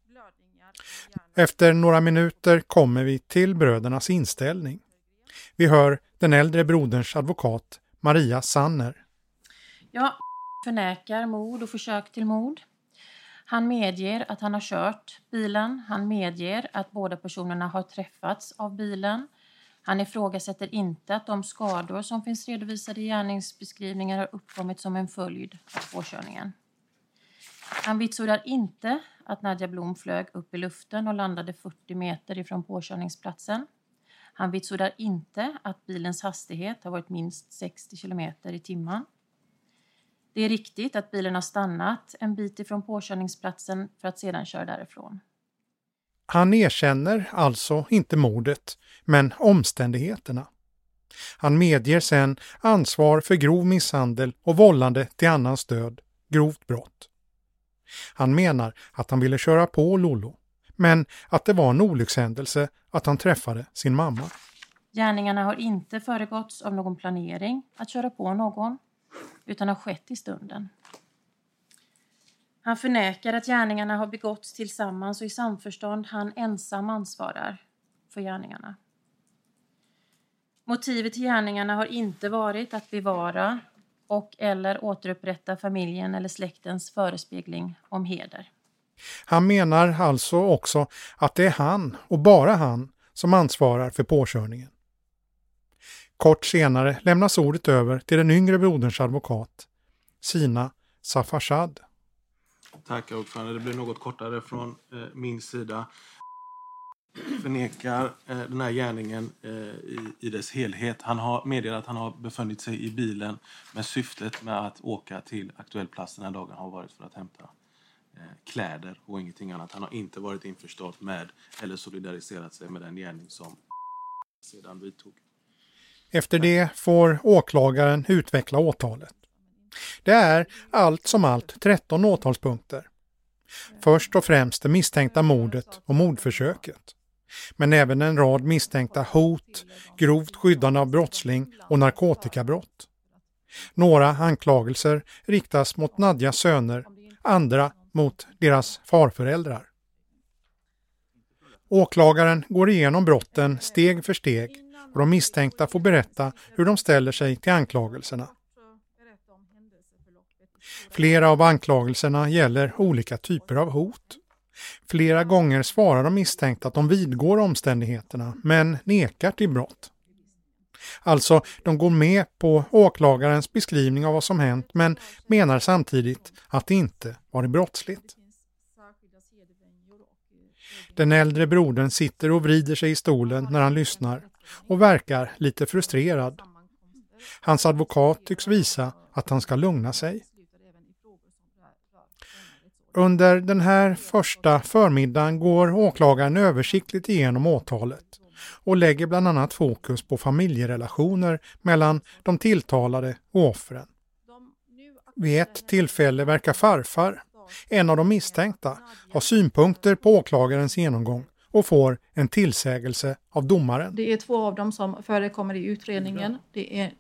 Efter några minuter kommer vi till brödernas inställning. Vi hör den äldre broderns advokat Maria Sanner. Jag förnekar mord och försök till mord. Han medger att han har kört bilen. Han medger att båda personerna har träffats av bilen. Han ifrågasätter inte att de skador som finns redovisade i gärningsbeskrivningar har uppkommit som en följd av påkörningen. Han vitsordar inte att Nadja Blom flög upp i luften och landade 40 meter ifrån påkörningsplatsen. Han vitsordar inte att bilens hastighet har varit minst 60 kilometer i timmen. Det är riktigt att bilen har stannat en bit ifrån påkörningsplatsen för att sedan köra därifrån. Han erkänner alltså inte mordet, men omständigheterna. Han medger sen ansvar för grov misshandel och vållande till annans död, grovt brott. Han menar att han ville köra på Lollo, men att det var en olyckshändelse att han träffade sin mamma. Gärningarna har inte föregåtts av någon planering att köra på någon, utan har skett i stunden. Han förnekar att gärningarna har begåtts tillsammans och i samförstånd. Han ensam ansvarar för gärningarna. Motivet till gärningarna har inte varit att bevara och eller återupprätta familjen eller släktens förespegling om heder. Han menar alltså också att det är han och bara han som ansvarar för påkörningen. Kort senare lämnas ordet över till den yngre broderns advokat, Sina Safarshad. Tack ordförande, det blir något kortare från min sida. Förnekar den här gärningen i dess helhet. Han har meddelat att han har befunnit sig i bilen med syftet med att åka till aktuell plats den här dagen har varit för att hämta kläder och ingenting annat. Han har inte varit införstådd med eller solidariserat sig med den gärning som sedan vidtog. Efter det får åklagaren utveckla åtalet. Det är allt som allt 13 åtalspunkter. Först och främst det misstänkta mordet och mordförsöket. Men även en rad misstänkta hot, grovt skyddande av brottsling och narkotikabrott. Några anklagelser riktas mot Nadjas söner, andra mot deras farföräldrar. Åklagaren går igenom brotten steg för steg och de misstänkta får berätta hur de ställer sig till anklagelserna. Flera av anklagelserna gäller olika typer av hot. Flera gånger svarar de misstänkta att de vidgår omständigheterna men nekar till brott. Alltså, de går med på åklagarens beskrivning av vad som hänt men menar samtidigt att det inte varit brottsligt. Den äldre brodern sitter och vrider sig i stolen när han lyssnar och verkar lite frustrerad. Hans advokat tycks visa att han ska lugna sig. Under den här första förmiddagen går åklagaren översiktligt igenom åtalet och lägger bland annat fokus på familjerelationer mellan de tilltalade och offren. Vid ett tillfälle verkar farfar, en av de misstänkta, ha synpunkter på åklagarens genomgång och får en tillsägelse av domaren. Det är 2 av dem som förekommer i utredningen. Det är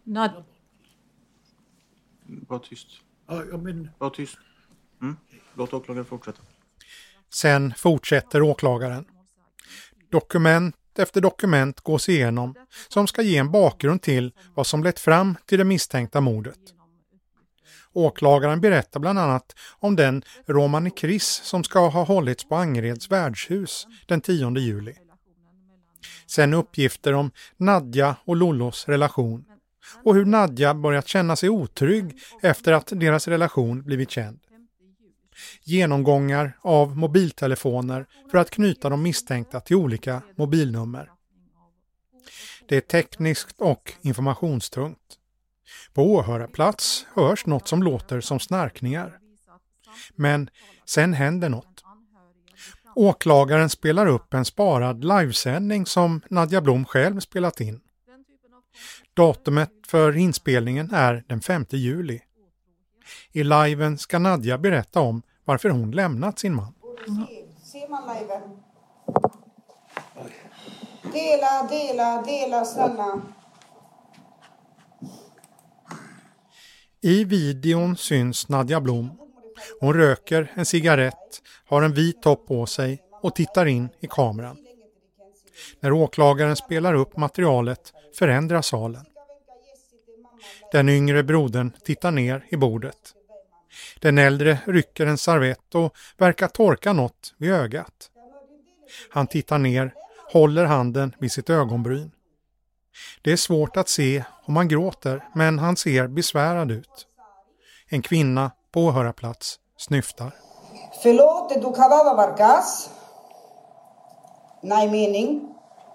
Var tyst. Var tyst. Låt åklagaren fortsätta. Sen fortsätter åklagaren. Dokument efter dokument gås igenom som ska ge en bakgrund till vad som lett fram till det misstänkta mordet. Åklagaren berättar bland annat om den Romani Chris som ska ha hållits på Angereds värdshus den 10 juli. Sen uppgifter om Nadja och Lollos relation och hur Nadja börjat känna sig otrygg efter att deras relation blivit känd. Genomgångar av mobiltelefoner för att knyta de misstänkta till olika mobilnummer. Det är tekniskt och informationstungt. På åhörarplats hörs något som låter som snarkningar. Men sen händer något. Åklagaren spelar upp en sparad livesändning som Nadja Blom själv spelat in. Datumet för inspelningen är den 5 juli. I liven ska Nadja berätta om varför hon lämnat sin man. Ser man liven? Dela snälla. I videon syns Nadja Blom. Hon röker en cigarett, har en vit topp på sig och tittar in i kameran. När åklagaren spelar upp materialet förändras salen. Den yngre brodern tittar ner i bordet. Den äldre rycker en servett och verkar torka något vid ögat. Han tittar ner, håller handen vid sitt ögonbryn. Det är svårt att se om han gråter, men han ser besvärad ut. En kvinna på åhörarplats snyftar. Förlåt, du kan vara Vargas. Nej mening.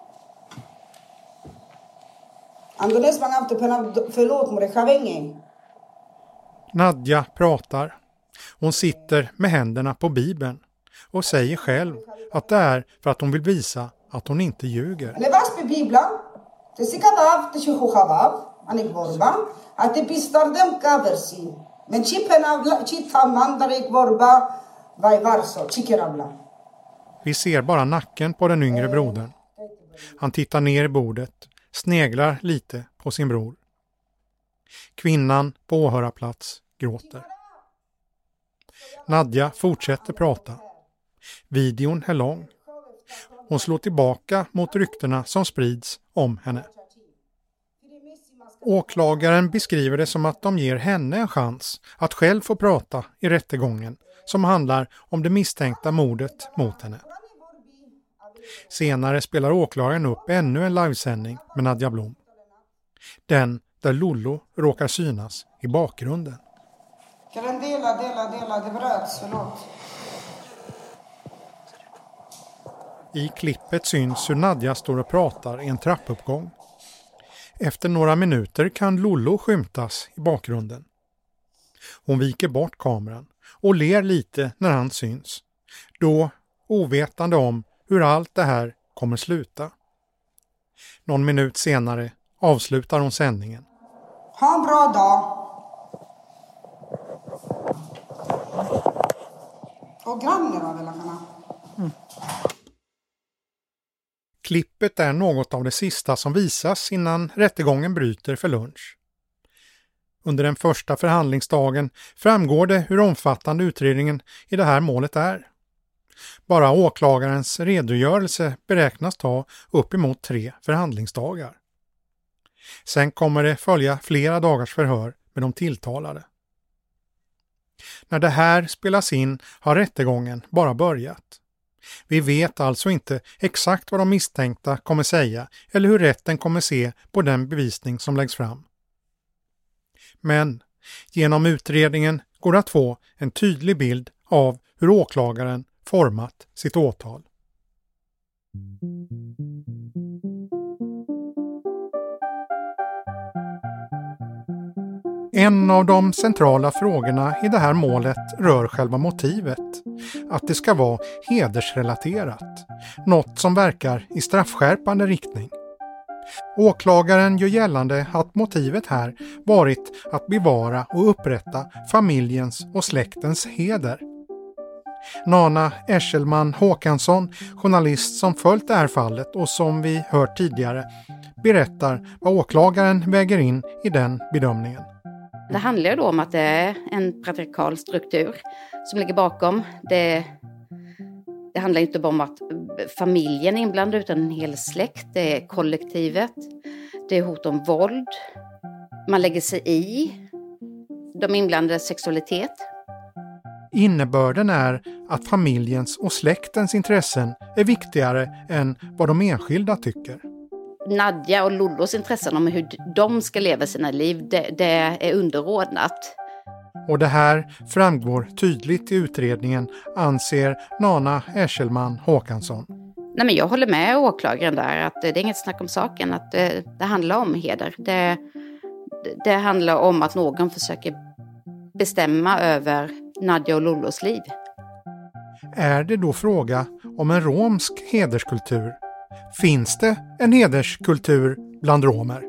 Andones man haft förlåt mot det. Nadja pratar. Hon sitter med händerna på Bibeln och säger själv att det är för att hon vill visa att hon inte ljuger. Det var på Bibeln. Det ska vara det sjuka khawav, anik borba, att det pistar dem kaversi. Men chipen av chitaman där ik borba, vai varso, chikerabla. Vi ser bara nacken på den yngre brodern. Han tittar ner i bordet, sneglar lite på sin bror. Kvinnan på åhörarplats gråter. Nadja fortsätter prata. Videon är lång. Hon slår tillbaka mot ryktena som sprids om henne. Åklagaren beskriver det som att de ger henne en chans att själv få prata i rättegången som handlar om det misstänkta mordet mot henne. Senare spelar åklagaren upp ännu en livesändning med Nadja Blom. Den där Lollo råkar synas i bakgrunden. Kan den dela, det bröts, förlåt. I klippet syns hur Nadja står och pratar i en trappuppgång. Efter några minuter kan Lollo skymtas i bakgrunden. Hon viker bort kameran och ler lite när han syns. Då ovetande om hur allt det här kommer sluta. Någon minut senare avslutar hon sändningen. Ha en bra dag. Och grannar av väl kan. Klippet är något av det sista som visas innan rättegången bryter för lunch. Under den första förhandlingsdagen framgår det hur omfattande utredningen i det här målet är. Bara åklagarens redogörelse beräknas ta uppemot 3 förhandlingsdagar. Sen kommer det följa flera dagars förhör med de tilltalade. När det här spelas in har rättegången bara börjat. Vi vet alltså inte exakt vad de misstänkta kommer säga eller hur rätten kommer se på den bevisning som läggs fram. Men genom utredningen går det att få en tydlig bild av hur åklagaren format sitt åtal. En av de centrala frågorna i det här målet rör själva motivet. Att det ska vara hedersrelaterat. Något som verkar i straffskärpande riktning. Åklagaren gör gällande att motivet här varit att bevara och upprätta familjens och släktens heder. Nana Eshelman Håkansson, journalist som följt det här fallet och som vi hört tidigare, berättar vad åklagaren väger in i den bedömningen. Det handlar då om att det är en patriarkal struktur som ligger bakom. Det handlar inte bara om att familjen är inblandad utan en hel släkt. Det är kollektivet. Det är hot om våld. Man lägger sig i de inblandades sexualitet. Innebörden är att familjens och släktens intressen är viktigare än vad de enskilda tycker. Nadja och Lollos intressen om hur de ska leva sina liv, det är underordnat. Och det här framgår tydligt i utredningen, anser Nana Eshelman Håkansson. Nej, men jag håller med åklagaren där att det är inget snack om saken, att det handlar om heder. Det handlar om att någon försöker bestämma över Nadja och Lollos liv. Är det då fråga om en romsk hederskultur? Finns det en hederskultur bland romer?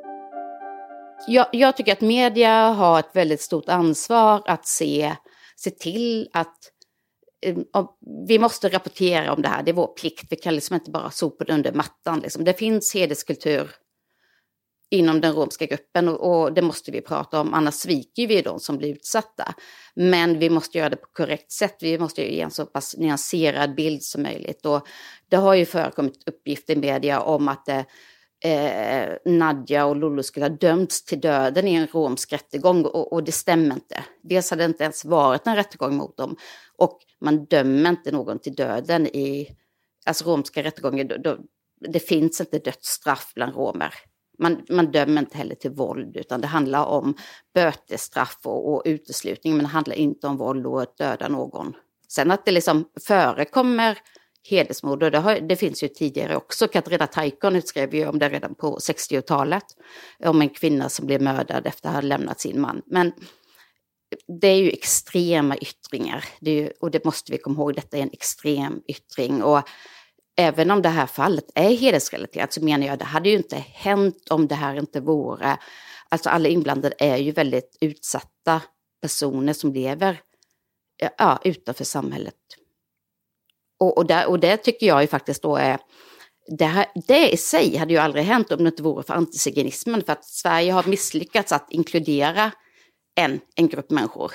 Jag tycker att media har ett väldigt stort ansvar att se till att vi måste rapportera om det här. Det är vår plikt. Vi kan liksom inte bara sopa det under mattan. Liksom. Det finns hederskultur inom den romska gruppen och det måste vi prata om, annars sviker vi de som blir utsatta. Men vi måste göra det på korrekt sätt, vi måste ge en så pass nyanserad bild som möjligt. Och det har ju förekommit uppgifter i media om att Nadja och Lollo skulle ha dömts till döden i en romsk rättegång och det stämmer inte. Dels hade det inte ens varit en rättegång mot dem och man dömer inte någon till döden i romska rättegångar. Det finns inte dödsstraff bland romer. Man dömer inte heller till våld utan det handlar om bötesstraff och uteslutning, men det handlar inte om våld och att döda någon. Sen att det liksom förekommer hedersmord, och det finns ju tidigare också. Katarina Taikon utskrev ju om det redan på 60-talet, om en kvinna som blev mördad efter att ha lämnat sin man. Men det är ju extrema yttringar, och det måste vi komma ihåg, detta är en extrem yttring. Och även om det här fallet är hedersrelaterat så menar jag det hade ju inte hänt om det här inte vore. Alltså alla inblandade är ju väldigt utsatta personer som lever utanför samhället. Och det tycker jag ju faktiskt då är, det i sig hade ju aldrig hänt om det inte vore för antiziganismen, för att Sverige har misslyckats att inkludera en grupp människor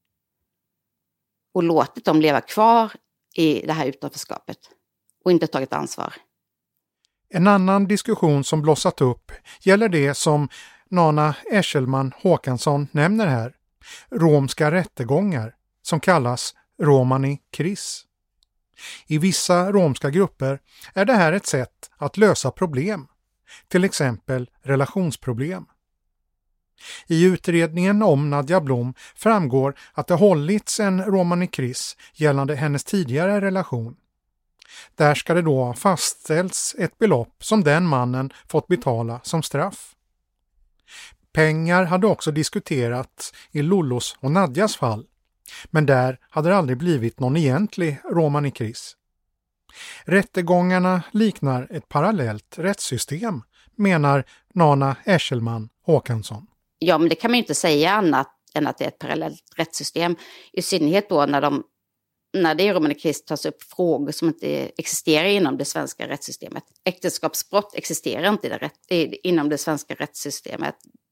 och låtit dem leva kvar i det här utanförskapet och inte tagit ansvar. En annan diskussion som blossat upp gäller det som Nana Eshelman Håkansson nämner här, romska rättegångar som kallas Romani Kris. I vissa romska grupper är det här ett sätt att lösa problem, till exempel relationsproblem. I utredningen om Nadja Blom framgår att det hållits en Romani Kris gällande hennes tidigare relation. Där ska det då fastställs ett belopp som den mannen fått betala som straff. Pengar hade också diskuterats i Lollos och Nadjas fall, men där hade det aldrig blivit någon egentlig Romani Kris. Rättegångarna liknar ett parallellt rättssystem, menar Nana Eshelman Håkansson. Ja, men det kan man ju inte säga annat än att det är ett parallellt rättssystem. I synnerhet då när det i Romani Kris tas upp frågor som inte existerar inom det svenska rättssystemet. Äktenskapsbrott existerar inte inom det svenska rättssystemet.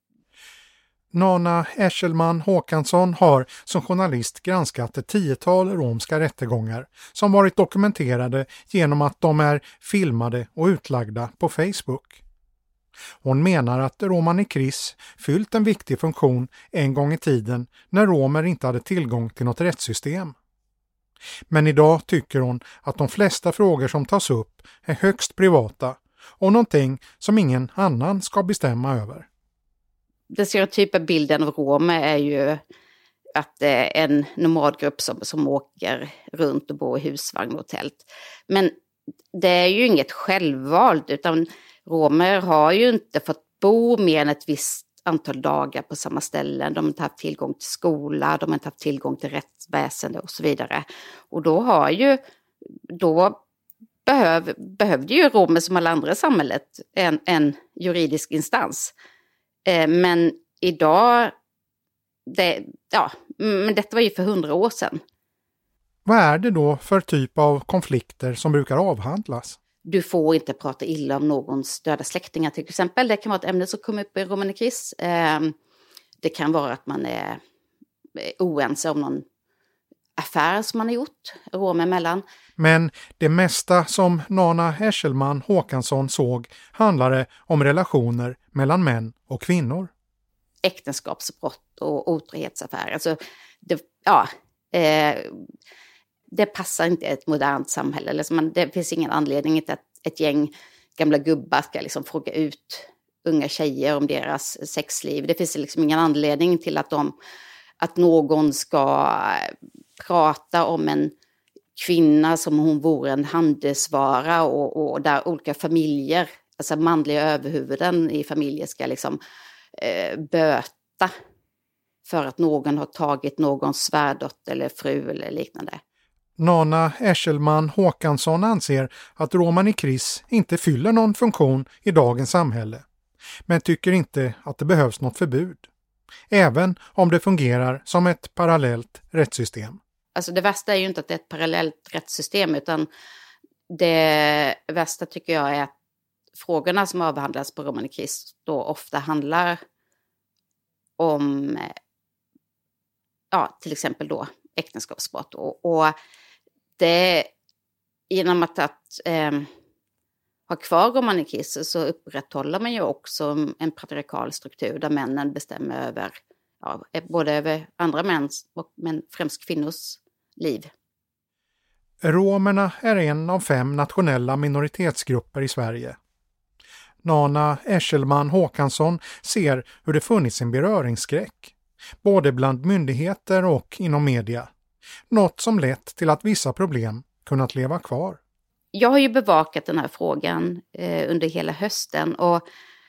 Nana Eshelman Håkansson har som journalist granskat ett 10-tal romska rättegångar som varit dokumenterade genom att de är filmade och utlagda på Facebook. Hon menar att Romani Kris fyllt en viktig funktion en gång i tiden när romer inte hade tillgång till något rättssystem. Men idag tycker hon att de flesta frågor som tas upp är högst privata och någonting som ingen annan ska bestämma över. Den stereotypa bilden av romer är ju att det är en nomadgrupp som åker runt och bor i husvagn och tält. Men det är ju inget självvalt, utan romer har ju inte fått bo mer än ett visst antal dagar på samma ställen. De har inte haft tillgång till skola, de har inte haft tillgång till rättsväsende och så vidare. Och då behövde ju romer som alla andra i samhället en juridisk instans. Men idag, men detta var ju för 100 år sedan. Vad är det då för typ av konflikter som brukar avhandlas? Du får inte prata illa om någons döda släktingar till exempel. Det kan vara ett ämne som kommer upp i Romani Kris. Det kan vara att man är oense om någon affär som man har gjort, romer emellan. Men det mesta som Nana Eshelman Håkansson såg handlade om relationer mellan män och kvinnor. Äktenskapsbrott och otrohetsaffärer. Alltså, det passar inte i ett modernt samhälle. Det finns ingen anledning till att ett gäng gamla gubbar ska liksom fråga ut unga tjejer om deras sexliv. Det finns liksom ingen anledning till att någon ska prata om en kvinna som hon vore en handelsvara och där olika familjer, alltså manliga överhuvuden i familjer ska liksom böta för att någon har tagit någons svärdotter eller fru eller liknande. Nana Eshelman Håkansson anser att Romani Kris inte fyller någon funktion i dagens samhälle, men tycker inte att det behövs något förbud, även om det fungerar som ett parallellt rättssystem. Alltså det värsta är ju inte att det är ett parallellt rättssystem, utan det värsta tycker jag är att frågorna som avhandlas på Roman i Kris då ofta handlar om till exempel då äktenskapsbrott. Och det, genom att ha kvar Roman i Kris så upprätthåller man ju också en patriarkal struktur där männen bestämmer över, både över andra mäns men främst kvinnors liv. Romerna är en av 5 nationella minoritetsgrupper i Sverige. Nana Eschelman Håkansson ser hur det funnits en beröringsskräck, både bland myndigheter och inom media. Något som lett till att vissa problem kunnat leva kvar. Jag har ju bevakat den här frågan under hela hösten och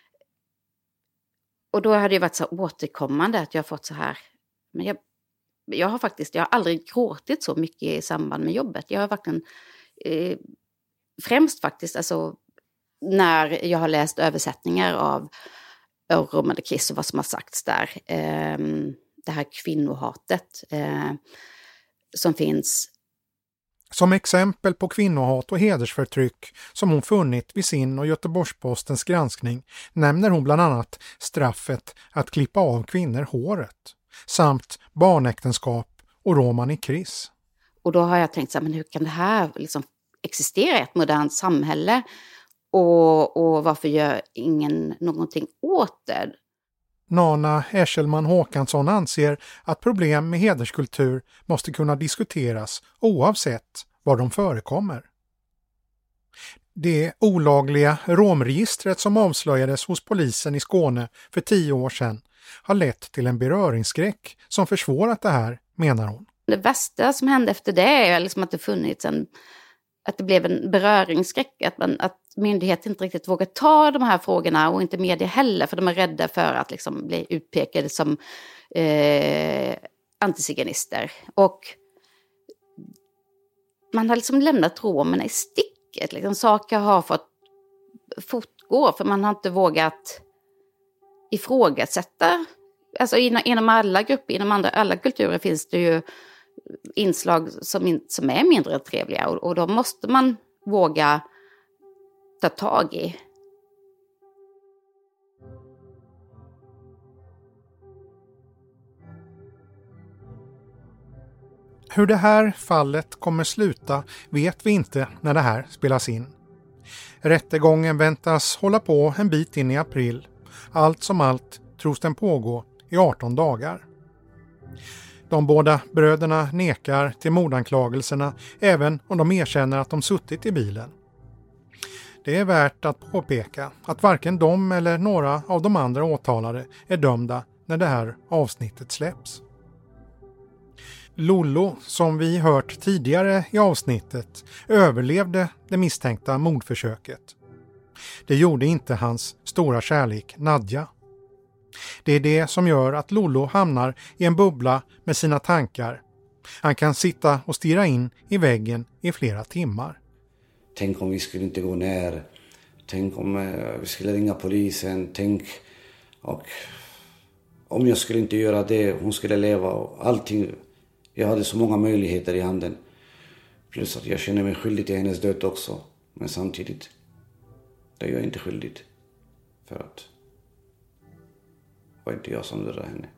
då har det varit så återkommande att jag har fått så här, men jag har aldrig gråtit så mycket i samband med jobbet. Jag har verkligen främst faktiskt, alltså när jag har läst översättningar av Roman i Kris och vad som har sagts där. Det här kvinnohatet som finns. Som exempel på kvinnohat och hedersförtryck som hon funnit vid sin och Göteborgs-Postens granskning nämner hon bland annat straffet att klippa av kvinnor håret samt barnäktenskap och Roman i Kris. Och då har jag tänkt så här, men hur kan det här liksom existera i ett modernt samhälle och varför gör ingen någonting åt det? Nana Eschelman Håkansson anser att problem med hederskultur måste kunna diskuteras oavsett var de förekommer. Det olagliga romregistret som avslöjades hos polisen i Skåne för 10 år sedan har lett till en beröringsskräck som försvårat det här, menar hon. Det värsta som hände efter det är liksom att det funnits att det blev en beröringsskräck, att myndigheter inte riktigt vågar ta de här frågorna och inte media heller, för de är rädda för att liksom bli utpekade som antiziganister. Och man har liksom lämnat romerna i sticket. Liksom, saker har fått fortgå för man har inte vågat ifrågasätta. Alltså inom alla grupper, inom alla kulturer finns det ju inslag som är mindre trevliga och då måste man våga ta tag i. Hur det här fallet kommer sluta vet vi inte när det här spelas in. Rättegången väntas hålla på en bit in i april. Allt som allt tros den pågå i 18 dagar. De båda bröderna nekar till mordanklagelserna även om de erkänner att de suttit i bilen. Det är värt att påpeka att varken de eller några av de andra åtalade är dömda när det här avsnittet släpps. Lollo, som vi hört tidigare i avsnittet, överlevde det misstänkta mordförsöket. Det gjorde inte hans stora kärlek Nadja. Det är det som gör att Lollo hamnar i en bubbla med sina tankar. Han kan sitta och stirra in i väggen i flera timmar. Tänk om vi skulle inte gå ner. Tänk om vi skulle ringa polisen. Tänk och om jag skulle inte göra det. Hon skulle leva och allting. Jag hade så många möjligheter i handen. Plus att jag känner mig skyldig till hennes död också. Men samtidigt, det är jag inte skyldig. För att det var inte jag som dödade henne.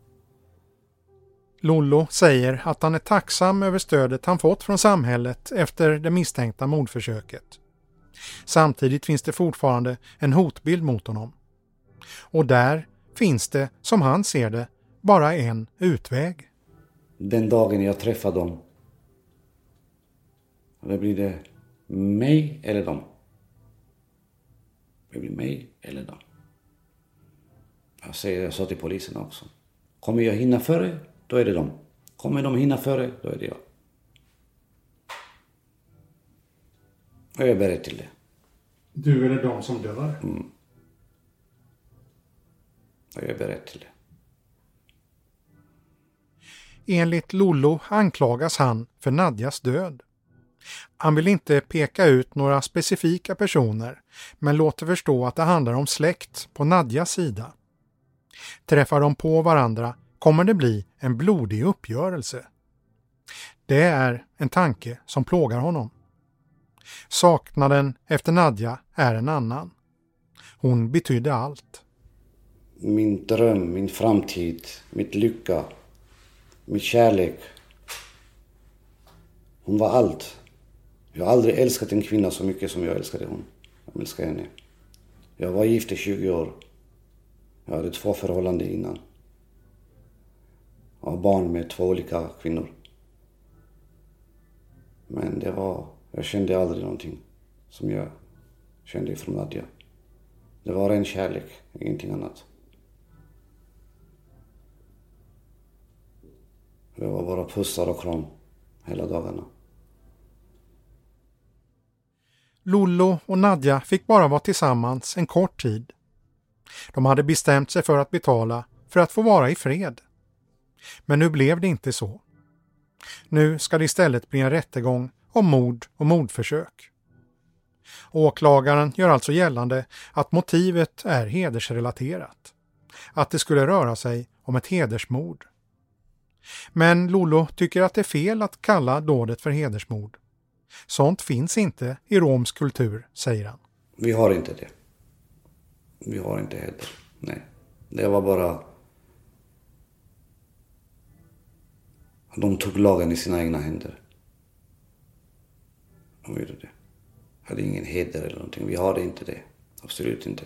Lollo säger att han är tacksam över stödet han fått från samhället efter det misstänkta mordförsöket. Samtidigt finns det fortfarande en hotbild mot honom. Och där finns det, som han ser det, bara en utväg. Den dagen jag träffar dem, då blir det mig eller dem. Det blir mig eller dem. Jag sa till polisen också. Kommer jag hinna före, då är det dem. Kommer de hinna före, då är det jag. Och jag är beredd till det. Du eller de som dör? Mm. Och jag är beredd till det. Enligt Lollo anklagas han för Nadjas död. Han vill inte peka ut några specifika personer, men låter förstå att det handlar om släkt på Nadjas sida. Träffar de på varandra kommer det bli en blodig uppgörelse. Det är en tanke som plågar honom. Saknaden efter Nadja är en annan. Hon betydde allt. Min dröm, min framtid, mitt lycka, min kärlek. Hon var allt. Jag har aldrig älskat en kvinna så mycket som jag älskade hon. Jag älskar henne. Jag var gift i 20 år. Jag hade 2 förhållanden innan. Jag har barn med 2 olika kvinnor. Men jag kände aldrig någonting som jag kände från Nadja. Det var en kärlek, ingenting annat. Det var bara pussar och kram hela dagarna. Lollo och Nadja fick bara vara tillsammans en kort tid. De hade bestämt sig för att betala för att få vara i fred. Men nu blev det inte så. Nu ska det istället bli en rättegång om mord och mordförsök. Åklagaren gör alltså gällande att motivet är hedersrelaterat. Att det skulle röra sig om ett hedersmord. Men Lollo tycker att det är fel att kalla dådet för hedersmord. Sånt finns inte i romsk kultur, säger han. Vi har inte det. Vi har inte heder. Nej. Det var bara... De tog lagen i sina egna händer. De gjorde det. Hade ingen heder eller någonting. Vi har inte det. Absolut inte.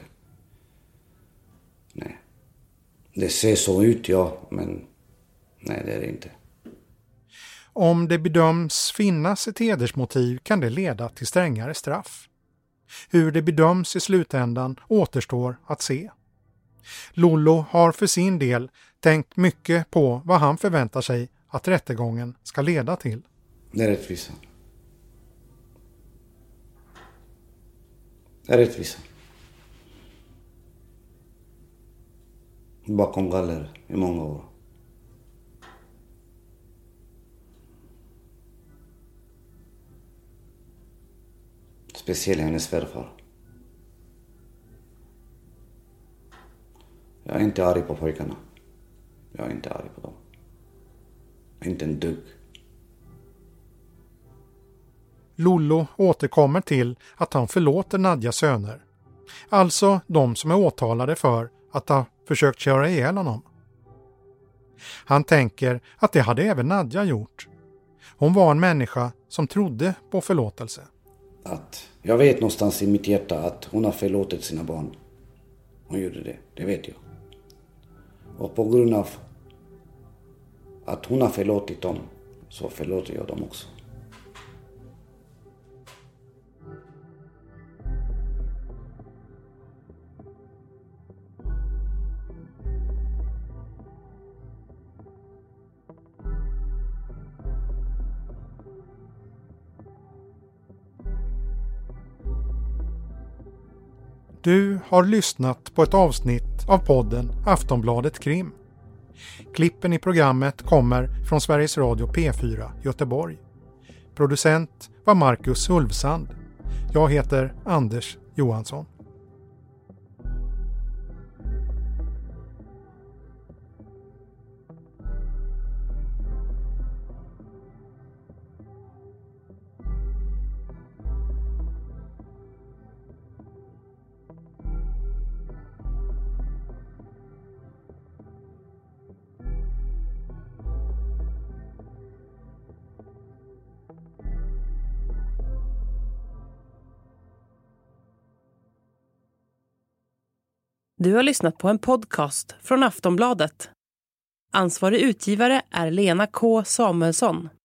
Nej. Det ser så ut, ja. Men nej, det är det inte. Om det bedöms finnas ett hedersmotiv kan det leda till strängare straff. Hur det bedöms i slutändan återstår att se. Lollo har för sin del tänkt mycket på vad han förväntar sig att rättegången ska leda till. Det är rättvisa. Det är rättvisa. Bakom galler i många år. Speciellt hennes svärfar. Jag är inte arg på pojkarna. Jag är inte arg på dem. Inte en dugg. Lollo återkommer till att han förlåter Nadjas söner. Alltså de som är åtalade för att ha försökt köra ihjäl honom. Han tänker att det hade även Nadja gjort. Hon var en människa som trodde på förlåtelse. Att jag vet någonstans i mitt hjärta att hon har förlåtit sina barn. Hon gjorde det vet jag. Och på grund av att hon har förlåtit dem så förlåter jag dem också. Du har lyssnat på ett avsnitt av podden Aftonbladet Krim. Klippen i programmet kommer från Sveriges Radio P4 Göteborg. Producent var Marcus Ulfsand. Jag heter Anders Johansson. Du har lyssnat på en podcast från Aftonbladet. Ansvarig utgivare är Lena K. Samuelsson.